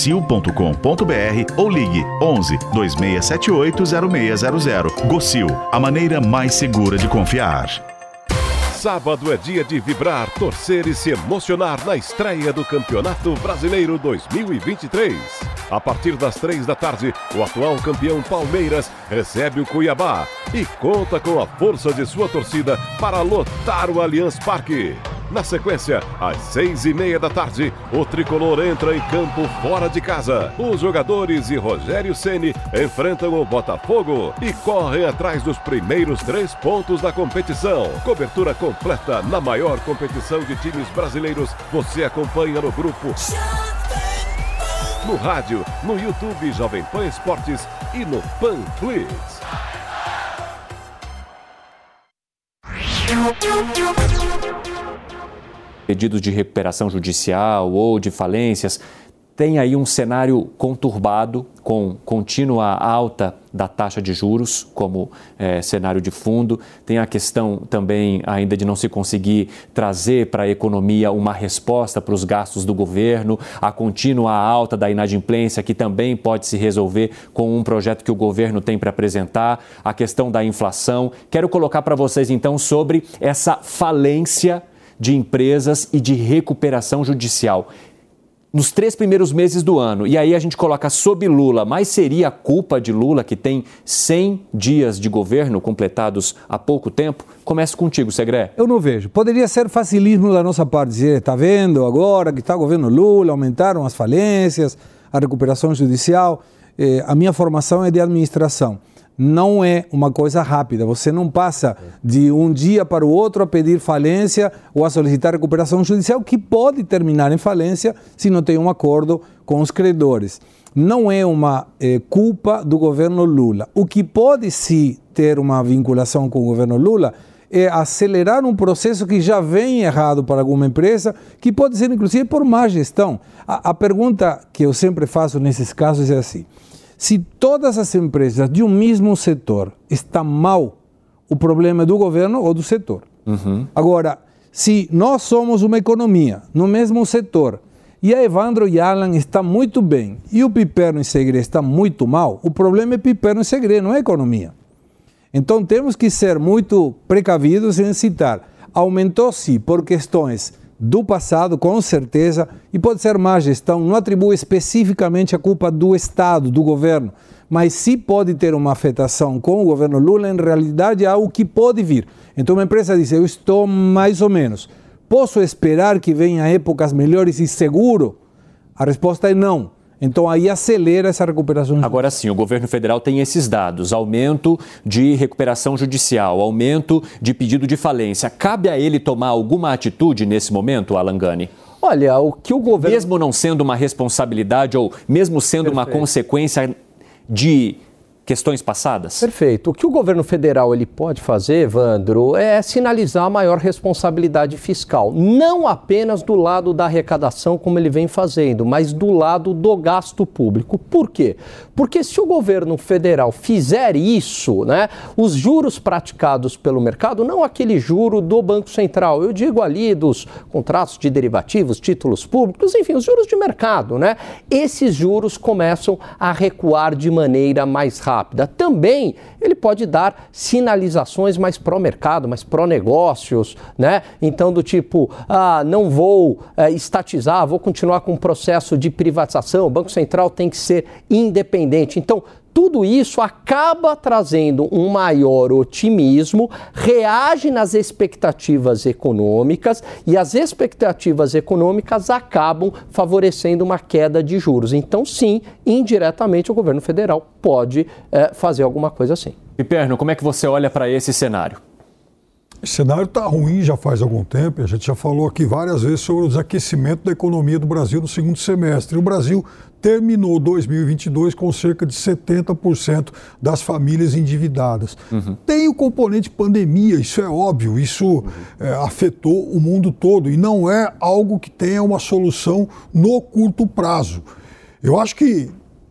gocil.com.br ou ligue 11 2678 0600. Gocil, a maneira mais segura de confiar. Sábado é dia de vibrar, torcer e se emocionar na estreia do Campeonato Brasileiro 2023. A partir das 3 da tarde, o atual campeão Palmeiras recebe o Cuiabá e conta com a força de sua torcida para lotar o Allianz Parque. Na sequência, às 6h30 da tarde, o tricolor entra em campo fora de casa. Os jogadores e Rogério Ceni enfrentam o Botafogo e correm atrás dos primeiros 3 pontos da competição. Cobertura completa na maior competição de times brasileiros. Você acompanha no grupo, no rádio, no YouTube Jovem Pan Esportes e no Panflix. Pedidos de recuperação judicial ou de falências, tem aí um cenário conturbado com contínua alta da taxa de juros como cenário de fundo. Tem a questão também ainda de não se conseguir trazer para a economia uma resposta para os gastos do governo, a contínua alta da inadimplência que também pode se resolver com um projeto que o governo tem para apresentar, a questão da inflação. Quero colocar para vocês então sobre essa falência de empresas e de recuperação judicial nos 3 primeiros meses do ano. E aí a gente coloca sob Lula, mas seria culpa de Lula, que tem 100 dias de governo completados há pouco tempo? Começo contigo, Segré. Eu não vejo. Poderia ser facilismo da nossa parte, dizer, está vendo agora que está o governo Lula, aumentaram as falências, a recuperação judicial. A minha formação é de administração. não é uma coisa rápida. Você não passa de um dia para o outro a pedir falência ou a solicitar recuperação judicial, que pode terminar em falência se não tem um acordo com os credores. Não é uma culpa do governo Lula. O que pode sim ter uma vinculação com o governo Lula é acelerar um processo que já vem errado para alguma empresa, que pode ser inclusive por má gestão. A pergunta que eu sempre faço nesses casos é assim: se todas as empresas de um mesmo setor estão mal, o problema é do governo ou do setor. Agora, se nós somos uma economia no mesmo setor e a Evandro e Alan estão muito bem e o Piperno e Segre estão muito mal, o problema é Piperno e Segre, não é economia. Então temos que ser muito precavidos em citar. Aumentou sim por questões do passado, com certeza, e pode ser má gestão, não atribui especificamente a culpa do Estado, do governo, mas sim pode ter uma afetação com o governo Lula, em realidade é algo que pode vir. Então uma empresa diz, eu estou mais ou menos, posso esperar que venham épocas melhores e seguro? A resposta é não. Então aí acelera essa recuperação judicial. Agora sim, o governo federal tem esses dados, aumento de recuperação judicial, aumento de pedido de falência. Cabe a ele tomar alguma atitude nesse momento, Alan Gani? Olha, o que o governo... Mesmo não sendo uma responsabilidade ou mesmo sendo uma consequência de questões passadas? Perfeito. O que o governo federal ele pode fazer, Evandro, é sinalizar a maior responsabilidade fiscal. Não apenas do lado da arrecadação, como ele vem fazendo, mas do lado do gasto público. Por quê? Porque se o governo federal fizer isso, né, os juros praticados pelo mercado, não aquele juro do Banco Central, eu digo ali dos contratos de derivativos, títulos públicos, enfim, os juros de mercado, né? Esses juros começam a recuar de maneira mais rápida. Também ele pode dar sinalizações mais pró-mercado, mais pró-negócios, né? Então do tipo, não vou estatizar, vou continuar com o processo de privatização, o Banco Central tem que ser independente. Então tudo isso acaba trazendo um maior otimismo, reage nas expectativas econômicas e as expectativas econômicas acabam favorecendo uma queda de juros. Então, sim, indiretamente o governo federal pode fazer alguma coisa assim. Piperno, como é que você olha para esse cenário? Esse cenário está ruim já faz algum tempo, a gente já falou aqui várias vezes sobre o desaquecimento da economia do Brasil no segundo semestre. O Brasil terminou 2022 com cerca de 70% das famílias endividadas. Tem o componente pandemia, isso é óbvio, isso afetou o mundo todo e não é algo que tenha uma solução no curto prazo. Eu acho que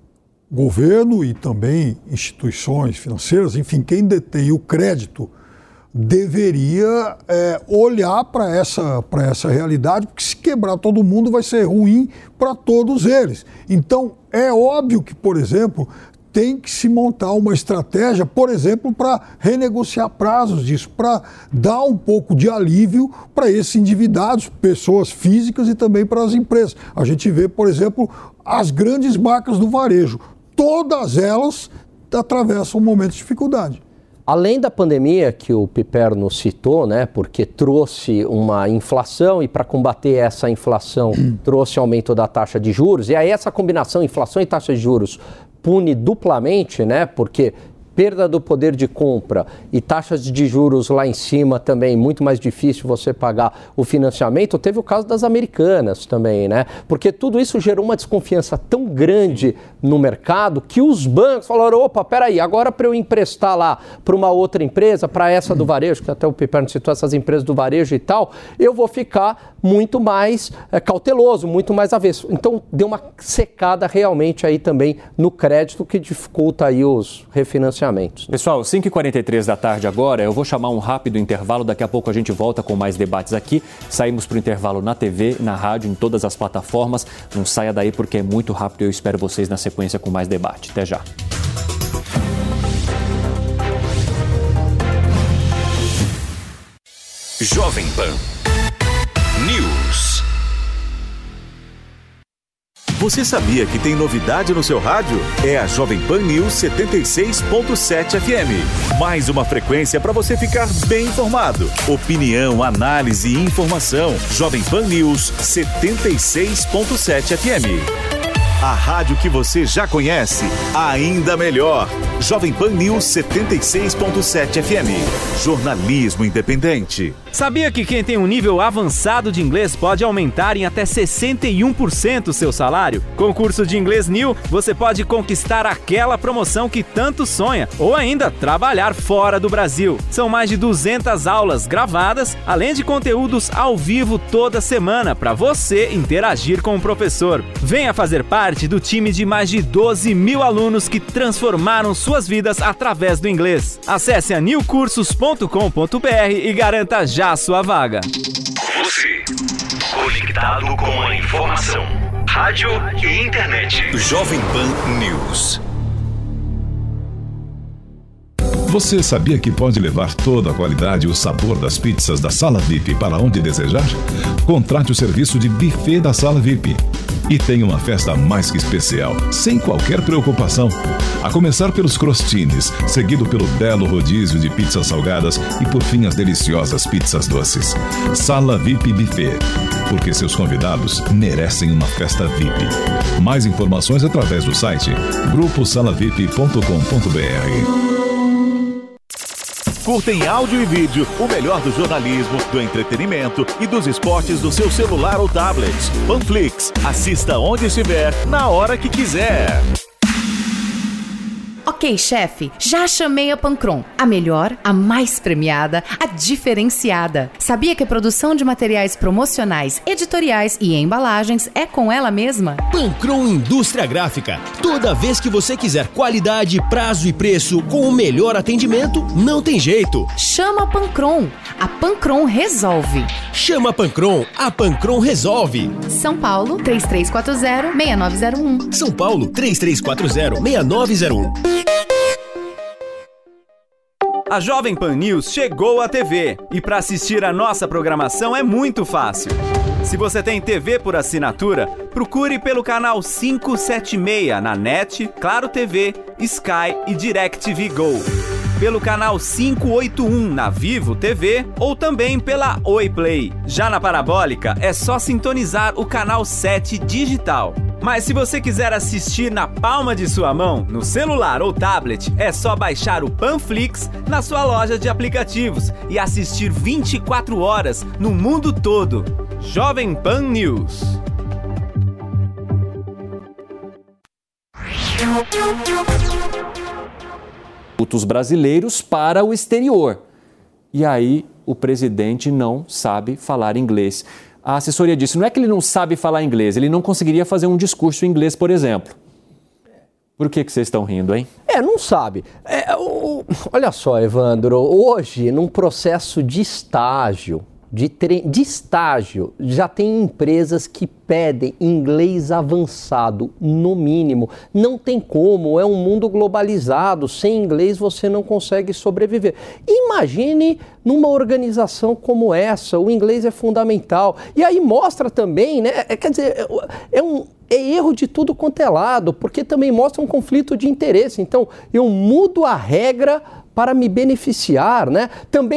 governo e também instituições financeiras, enfim, quem detém o crédito, deveria olhar para essa realidade, porque se quebrar todo mundo vai ser ruim para todos eles. Então, é óbvio que, por exemplo, tem que se montar uma estratégia, por exemplo, para renegociar prazos disso, para dar um pouco de alívio para esses endividados, pessoas físicas e também para as empresas. A gente vê, por exemplo, as grandes marcas do varejo, todas elas atravessam um momento de dificuldade. Além da pandemia que o Piperno citou, né, porque trouxe uma inflação e para combater essa inflação trouxe aumento da taxa de juros, e aí essa combinação inflação e taxa de juros pune duplamente, né, porque perda do poder de compra e taxas de juros lá em cima também, muito mais difícil você pagar o financiamento. Teve o caso das Americanas também, né? Porque tudo isso gerou uma desconfiança tão grande no mercado que os bancos falaram, opa, peraí, agora para eu emprestar lá para uma outra empresa, para essa do varejo, que até o Piperno citou essas empresas do varejo e tal, eu vou ficar muito mais cauteloso, muito mais avesso. Então deu uma secada realmente aí também no crédito que dificulta aí os refinanciamentos. Pessoal, 5h43 da tarde agora, eu vou chamar um rápido intervalo, daqui a pouco a gente volta com mais debates aqui. Saímos para o intervalo na TV, na rádio, em todas as plataformas. Não saia daí porque é muito rápido, eu espero vocês na sequência com mais debate. Até já. Jovem Pan News. Você sabia que tem novidade no seu rádio? É a Jovem Pan News 76.7 FM. Mais uma frequência para você ficar bem informado. Opinião, análise e informação. Jovem Pan News 76.7 FM. A rádio que você já conhece, ainda melhor. Jovem Pan News 76.7 FM. Jornalismo independente. Sabia que quem tem um nível avançado de inglês pode aumentar em até 61% seu salário? Com o curso de Inglês New, você pode conquistar aquela promoção que tanto sonha ou ainda trabalhar fora do Brasil. São mais de 200 aulas gravadas, além de conteúdos ao vivo toda semana para você interagir com o professor. Venha fazer parte do time de mais de 12 mil alunos que transformaram suas vidas através do inglês. Acesse a newcursos.com.br e garanta já a sua vaga. Você, conectado com a informação, rádio e internet. Jovem Pan News. Você sabia que pode levar toda a qualidade e o sabor das pizzas da Sala VIP para onde desejar? Contrate o serviço de buffet da Sala VIP e tenha uma festa mais que especial, sem qualquer preocupação. A começar pelos crostines, seguido pelo belo rodízio de pizzas salgadas e por fim as deliciosas pizzas doces. Sala VIP Buffet, porque seus convidados merecem uma festa VIP. Mais informações através do site gruposalavip.com.br. Curta em áudio e vídeo o melhor do jornalismo, do entretenimento e dos esportes do seu celular ou tablet. Panflix. Assista onde estiver, na hora que quiser. Ok, chefe, já chamei a Pancron. A melhor, a mais premiada, a diferenciada. Sabia que a produção de materiais promocionais, editoriais e embalagens é com ela mesma? Pancron Indústria Gráfica. Toda vez que você quiser qualidade, prazo e preço com o melhor atendimento, não tem jeito. Chama a Pancron. A Pancron resolve. Chama a Pancron. A Pancron resolve. São Paulo, 3340-6901. São Paulo, 3340-6901. A Jovem Pan News chegou à TV e para assistir a nossa programação é muito fácil. Se você tem TV por assinatura, procure pelo canal 576 na NET, Claro TV, Sky e DirecTV Go. Pelo canal 581 na Vivo TV ou também pela Oi Play. Já na parabólica é só sintonizar o canal 7 digital. Mas se você quiser assistir na palma de sua mão, no celular ou tablet, é só baixar o Panflix na sua loja de aplicativos e assistir 24 horas no mundo todo. Jovem Pan News. Os brasileiros para o exterior. E aí o presidente não sabe falar inglês. A assessoria disse, não é que ele não sabe falar inglês, ele não conseguiria fazer um discurso em inglês, por exemplo. Por que vocês estão rindo, hein? Não sabe. Olha só, Evandro, hoje, num processo de estágio, de estágio, já tem empresas que pedem inglês avançado, no mínimo. Não tem como, é um mundo globalizado, sem inglês você não consegue sobreviver. Imagine numa organização como essa, o inglês é fundamental. E aí mostra também, né, quer dizer, é erro de tudo quanto é lado, porque também mostra um conflito de interesse. Então, eu mudo a regra para me beneficiar, né? Também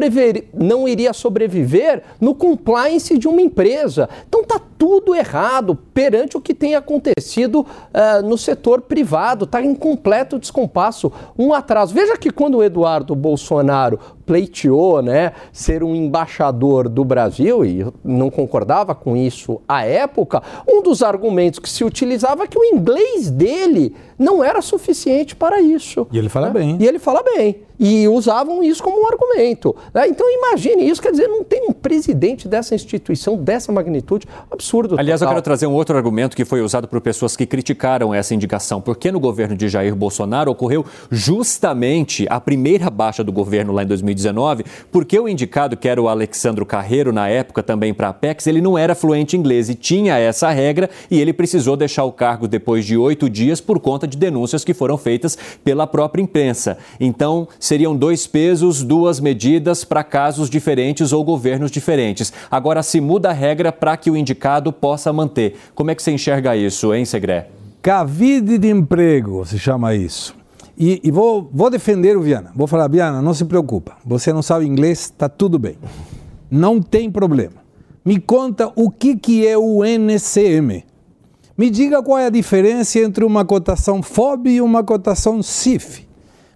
não iria sobreviver no compliance de uma empresa. Então tá tudo errado perante o que tem acontecido no setor privado. Está em completo descompasso, um atraso. Veja que quando o Eduardo Bolsonaro pleiteou, né, ser um embaixador do Brasil, e eu não concordava com isso à época, um dos argumentos que se utilizava é que o inglês dele não era suficiente para isso. E ele fala bem. E ele fala bem. E usavam isso como um argumento. Né? Então imagine isso, quer dizer, não tem um presidente dessa instituição, dessa magnitude, absurdo. Aliás, total. eu quero trazer um outro argumento que foi usado por pessoas que criticaram essa indicação. Porque no governo de Jair Bolsonaro ocorreu justamente a primeira baixa do governo lá em 2019, porque o indicado, que era o Alexandro Carreiro, na época também para a Apex, ele não era fluente em inglês e tinha essa regra e ele precisou deixar o cargo depois de 8 dias por conta de denúncias que foram feitas pela própria imprensa. Então, seriam 2 pesos, 2 medidas para casos diferentes ou governos diferentes. Agora, se muda a regra para que o indicado possa manter. Como é que você enxerga isso, hein, Segré? Cabide de emprego, se chama isso. E vou defender o Viana. Vou falar, Viana, não se preocupa. Você não sabe inglês, está tudo bem. Não tem problema. Me conta o que é o NCM. Me diga qual é a diferença entre uma cotação FOB e uma cotação CIF.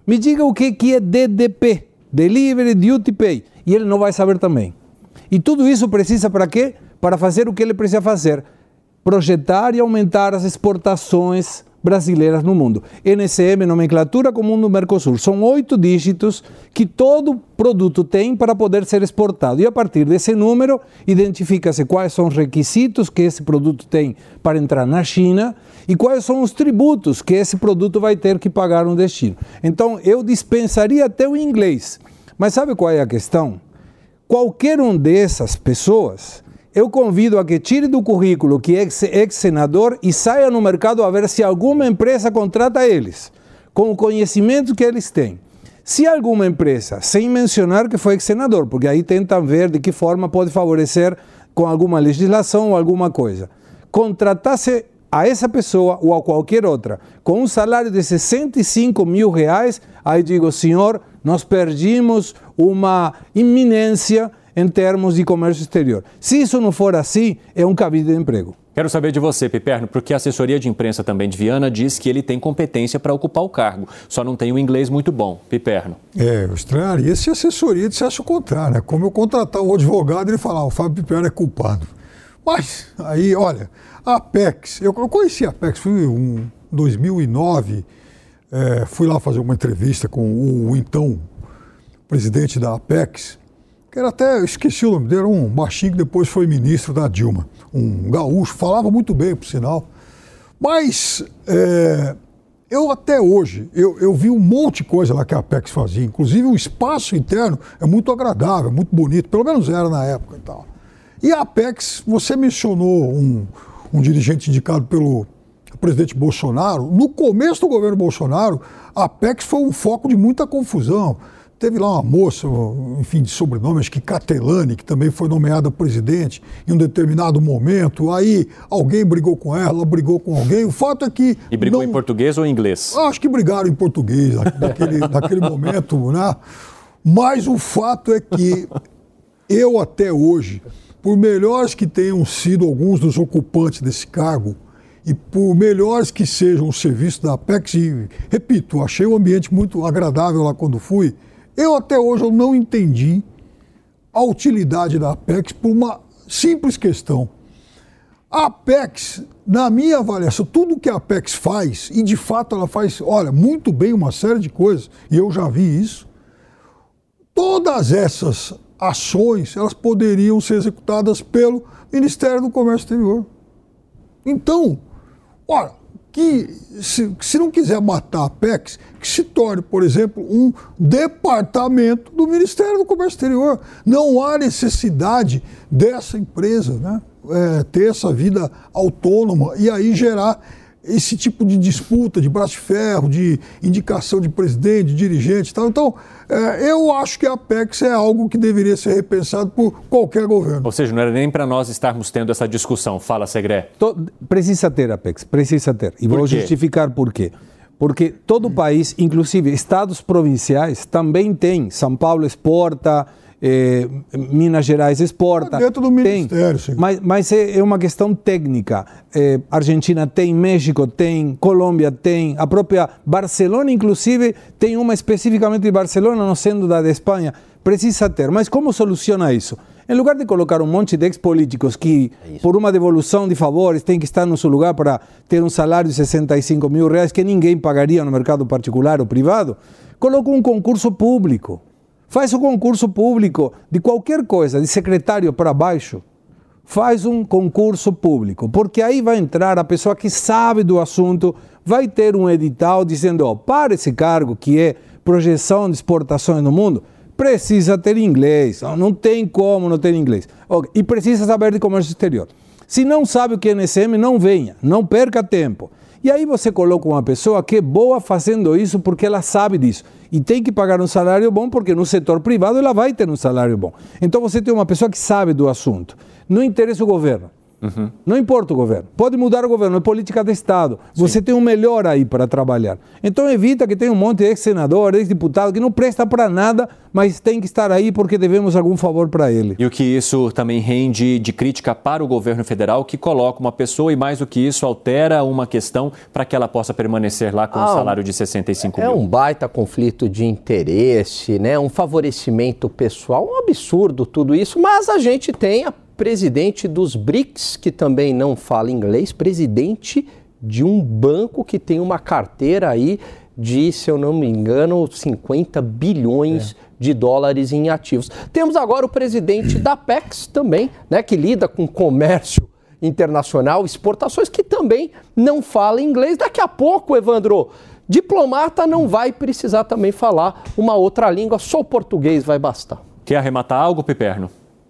Me diga o que é DDP, Delivery Duty Pay, e ele não vai saber também. E tudo isso precisa para quê? Para fazer o que ele precisa fazer, projetar e aumentar as exportações brasileiras no mundo. NCM, nomenclatura comum do Mercosul. São 8 dígitos que todo produto tem para poder ser exportado. E a partir desse número, identifica-se quais são os requisitos que esse produto tem para entrar na China e quais são os tributos que esse produto vai ter que pagar no destino. Então, eu dispensaria até o inglês. Mas sabe qual é a questão? Qualquer um dessas pessoas, eu convido a que tire do currículo que é ex-senador e saia no mercado a ver se alguma empresa contrata eles, com o conhecimento que eles têm. Se alguma empresa, sem mencionar que foi ex-senador, porque aí tentam ver de que forma pode favorecer com alguma legislação ou alguma coisa, contratasse a essa pessoa ou a qualquer outra com um salário de 65 mil reais, aí digo, senhor, nós perdemos uma iminência em termos de comércio exterior. Se isso não for assim, é um cabide de emprego. Quero saber de você, Piperno, porque a assessoria de imprensa também de Viana diz que ele tem competência para ocupar o cargo, só não tem um inglês muito bom. Piperno. Eu estranharia se a assessoria dissesse o contrário, né? Como eu contratar um advogado e ele falar, o Fábio Piperno é culpado. Mas, aí, olha, a Apex, eu conheci a Apex, fui em 2009, fui lá fazer uma entrevista com o então presidente da Apex, que era até, eu esqueci o nome dele, era um baixinho que depois foi ministro da Dilma, um gaúcho, falava muito bem, por sinal. Mas eu até hoje, eu vi um monte de coisa lá que a Apex fazia, inclusive o espaço interno é muito agradável, muito bonito, pelo menos era na época e tal. E a Apex, você mencionou um dirigente indicado pelo presidente Bolsonaro, no começo do governo Bolsonaro, a Apex foi um foco de muita confusão. Teve lá uma moça, enfim, de sobrenome, acho que Catelani, que também foi nomeada presidente em um determinado momento. Aí alguém brigou com ela brigou com alguém. O fato é que... E brigou em português ou em inglês? Acho que brigaram em português naquele momento, né? Mas o fato é que eu até hoje, por melhores que tenham sido alguns dos ocupantes desse cargo, e por melhores que sejam os serviços da Apex, e repito, achei o ambiente muito agradável lá quando fui, eu até hoje eu não entendi a utilidade da Apex por uma simples questão. A Apex, na minha avaliação, tudo que a Apex faz, e de fato ela faz, olha, muito bem uma série de coisas, e eu já vi isso, todas essas ações, elas poderiam ser executadas pelo Ministério do Comércio Exterior. Então, olha, que se não quiser matar a Apex, que se torne, por exemplo, um departamento do Ministério do Comércio Exterior. Não há necessidade dessa empresa, né, ter essa vida autônoma e aí gerar esse tipo de disputa, de braço de ferro, de indicação de presidente, de dirigente e tal. Então, eu acho que a Apex é algo que deveria ser repensado por qualquer governo. Ou seja, não era nem para nós estarmos tendo essa discussão. Fala, Segré. Precisa ter, Apex, precisa ter. E vou justificar por quê. Porque todo o país, inclusive estados provinciais, também tem. São Paulo exporta, Minas Gerais exporta. Dentro do ministério, sim. Mas é uma questão técnica. Argentina tem, México tem, Colômbia tem, a própria Barcelona, inclusive, tem uma especificamente de Barcelona, não sendo da de Espanha. Precisa ter. Mas como soluciona isso? Em lugar de colocar um monte de ex-políticos que, por uma devolução de favores, tem que estar no seu lugar para ter um salário de 65 mil reais que ninguém pagaria no mercado particular ou privado, coloca um concurso público. Faz um concurso público de qualquer coisa, de secretário para baixo, faz um concurso público, porque aí vai entrar a pessoa que sabe do assunto, vai ter um edital dizendo, para esse cargo que é projeção de exportações no mundo, precisa ter inglês, não tem como não ter inglês. E precisa saber de comércio exterior. Se não sabe o que é NCM, não venha, não perca tempo. E aí você coloca uma pessoa que é boa fazendo isso porque ela sabe disso. E tem que pagar um salário bom porque no setor privado ela vai ter um salário bom. Então você tem uma pessoa que sabe do assunto. Não interessa o governo. Não importa o governo. Pode mudar o governo, é política de Estado. Você tem um melhor aí para trabalhar. Então evita que tenha um monte de ex-senador, ex-deputado que não presta para nada, mas tem que estar aí porque devemos algum favor para ele. E o que isso também rende de crítica para o governo federal, que coloca uma pessoa e, mais do que isso, altera uma questão para que ela possa permanecer lá com um salário de 65 mil. É um baita conflito de interesse, né? Um favorecimento pessoal, um absurdo tudo isso, mas a gente tem a presidente dos BRICS, que também não fala inglês, presidente de um banco que tem uma carteira aí de, se eu não me engano, 50 bilhões de dólares em ativos. Temos agora o presidente da Apex também, né, que lida com comércio internacional, exportações, que também não fala inglês. Daqui a pouco, Evandro, diplomata não vai precisar também falar uma outra língua, só o português vai bastar. Quer arrematar algo, Piperno?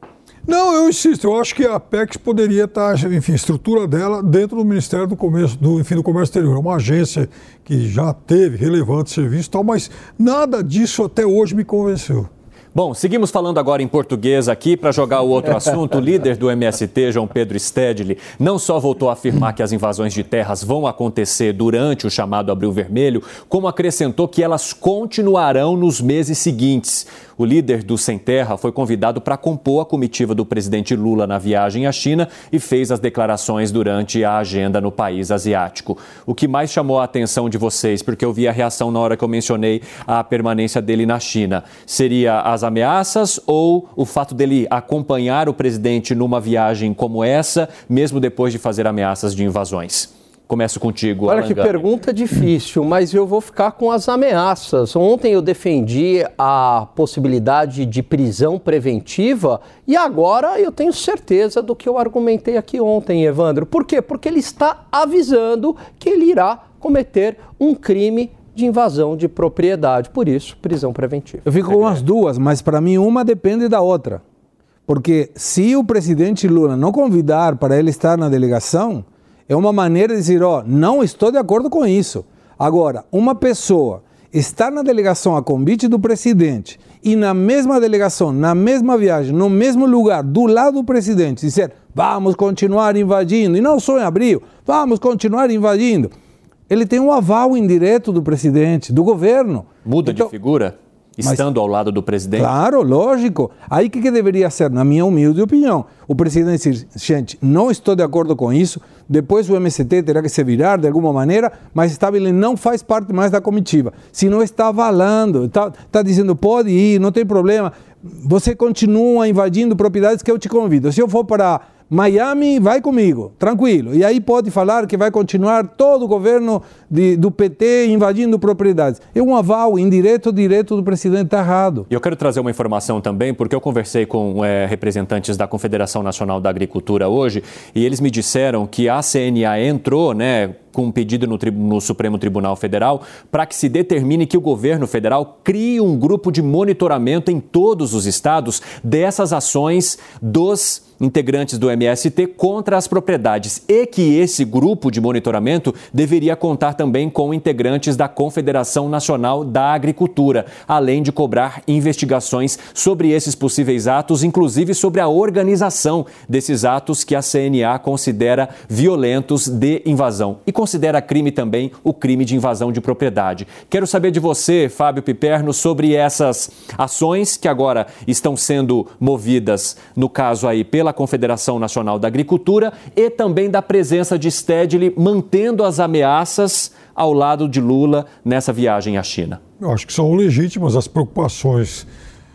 Não, eu insisto, eu acho que a Apex poderia estar, enfim, a estrutura dela dentro do Ministério do Comércio Exterior. É uma agência que já teve relevante serviço e tal, mas nada disso até hoje me convenceu. Bom, seguimos falando agora em português aqui para jogar o outro assunto. O líder do MST, João Pedro Stedley, não só voltou a afirmar que as invasões de terras vão acontecer durante o chamado Abril Vermelho, como acrescentou que elas continuarão nos meses seguintes. O líder do Sem Terra foi convidado para compor a comitiva do presidente Lula na viagem à China e fez as declarações durante a agenda no país asiático. O que mais chamou a atenção de vocês, porque eu vi a reação na hora que eu mencionei a permanência dele na China, seria as ameaças ou o fato dele acompanhar o presidente numa viagem como essa, mesmo depois de fazer ameaças de invasões? Começo contigo, Olha Alan que Gami. pergunta difícil, mas eu vou ficar com as ameaças. Ontem eu defendi a possibilidade de prisão preventiva e agora eu tenho certeza do que eu argumentei aqui ontem, Evandro. Por quê? Porque ele está avisando que ele irá cometer um crime de invasão de propriedade. Por isso, prisão preventiva. Eu fico com as duas, mas para mim uma depende da outra. Porque se o presidente Lula não convidar para ele estar na delegação, é uma maneira de dizer, não estou de acordo com isso. Agora, uma pessoa estar na delegação a convite do presidente e na mesma delegação, na mesma viagem, no mesmo lugar, do lado do presidente, dizer, vamos continuar invadindo, e não só em abril, vamos continuar invadindo. Ele tem um aval indireto do presidente, do governo. Muda de figura? Estando ao lado do presidente? Claro, lógico. Aí o que deveria ser, na minha humilde opinião? O presidente dizer, gente, não estou de acordo com isso, depois o MST terá que se virar de alguma maneira, mas Stedley não faz parte mais da comitiva. Se não está avalando, está dizendo, pode ir, não tem problema, você continua invadindo propriedades que eu te convido. Se eu for para Miami, vai comigo, tranquilo. E aí pode falar que vai continuar todo o governo do PT invadindo propriedades. É um aval indireto, direto do presidente, está errado. E eu quero trazer uma informação também, porque eu conversei com representantes da Confederação Nacional da Agricultura hoje, e eles me disseram que a CNA entrou, com um pedido no Supremo Tribunal Federal para que se determine que o governo federal crie um grupo de monitoramento em todos os estados dessas ações dos integrantes do MST contra as propriedades e que esse grupo de monitoramento deveria contar também com integrantes da Confederação Nacional da Agricultura, além de cobrar investigações sobre esses possíveis atos, inclusive sobre a organização desses atos que a CNA considera violentos de invasão e considera crime também o crime de invasão de propriedade. Quero saber de você, Fábio Piperno, sobre essas ações que agora estão sendo movidas, no caso aí, pela Confederação Nacional da Agricultura e também da presença de Stedley mantendo as ameaças ao lado de Lula nessa viagem à China. Eu acho que são legítimas as preocupações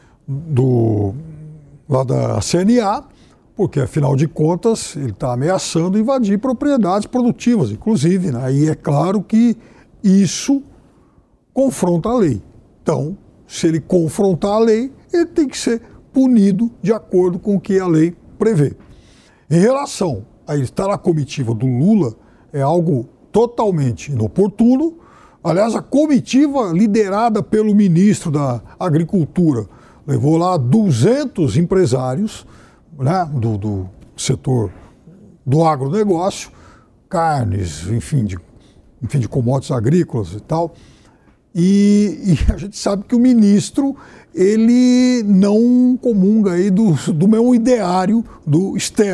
lá da CNA, porque, afinal de contas, ele está ameaçando invadir propriedades produtivas, inclusive, né? E é claro que isso confronta a lei. Então, se ele confrontar a lei, ele tem que ser punido de acordo com o que a lei prevê. Em relação a ele estar na comitiva do Lula, é algo totalmente inoportuno. Aliás, a comitiva liderada pelo ministro da Agricultura levou lá 200 empresários, né, do setor do agronegócio, carnes, enfim, de commodities agrícolas e tal. E a gente sabe que o ministro, ele não comunga aí do mesmo ideário do Stedley.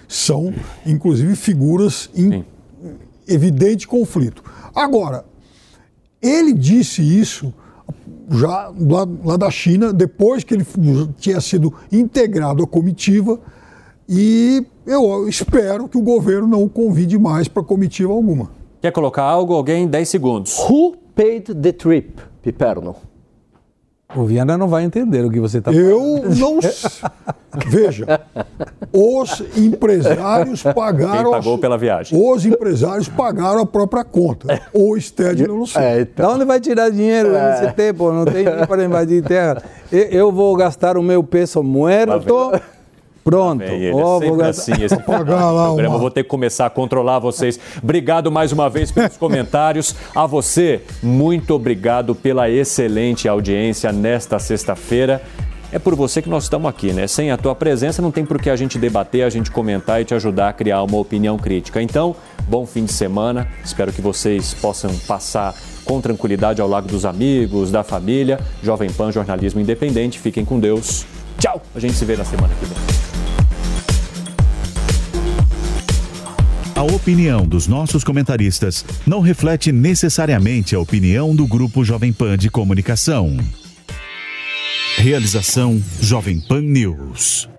são, inclusive, figuras em evidente conflito. Agora, ele disse isso já lá da China, depois que ele tinha sido integrado à comitiva, e eu espero que o governo não o convide mais para comitiva alguma. Quer colocar algo? Alguém? 10 segundos. Who paid the trip, Piperno? O Viana não vai entender o que você está falando. Eu não... Veja, os empresários pagaram... Quem pagou pela viagem? Os empresários pagaram a própria conta. O Stedley não sei. Então. De onde vai tirar dinheiro nesse tempo? Não tem nem para invadir terra. Eu vou gastar o meu peso muerto... Pronto. Vou assim, esse programa. Eu vou ter que começar a controlar vocês. Obrigado mais uma vez pelos comentários. A você, muito obrigado pela excelente audiência nesta sexta-feira. É por você que nós estamos aqui, né? Sem a tua presença não tem por que a gente debater, a gente comentar e te ajudar a criar uma opinião crítica. Então, bom fim de semana. Espero que vocês possam passar com tranquilidade ao lado dos amigos, da família. Jovem Pan, jornalismo independente. Fiquem com Deus. Tchau. A gente se vê na semana que vem. A opinião dos nossos comentaristas não reflete necessariamente a opinião do Grupo Jovem Pan de Comunicação. Realização Jovem Pan News.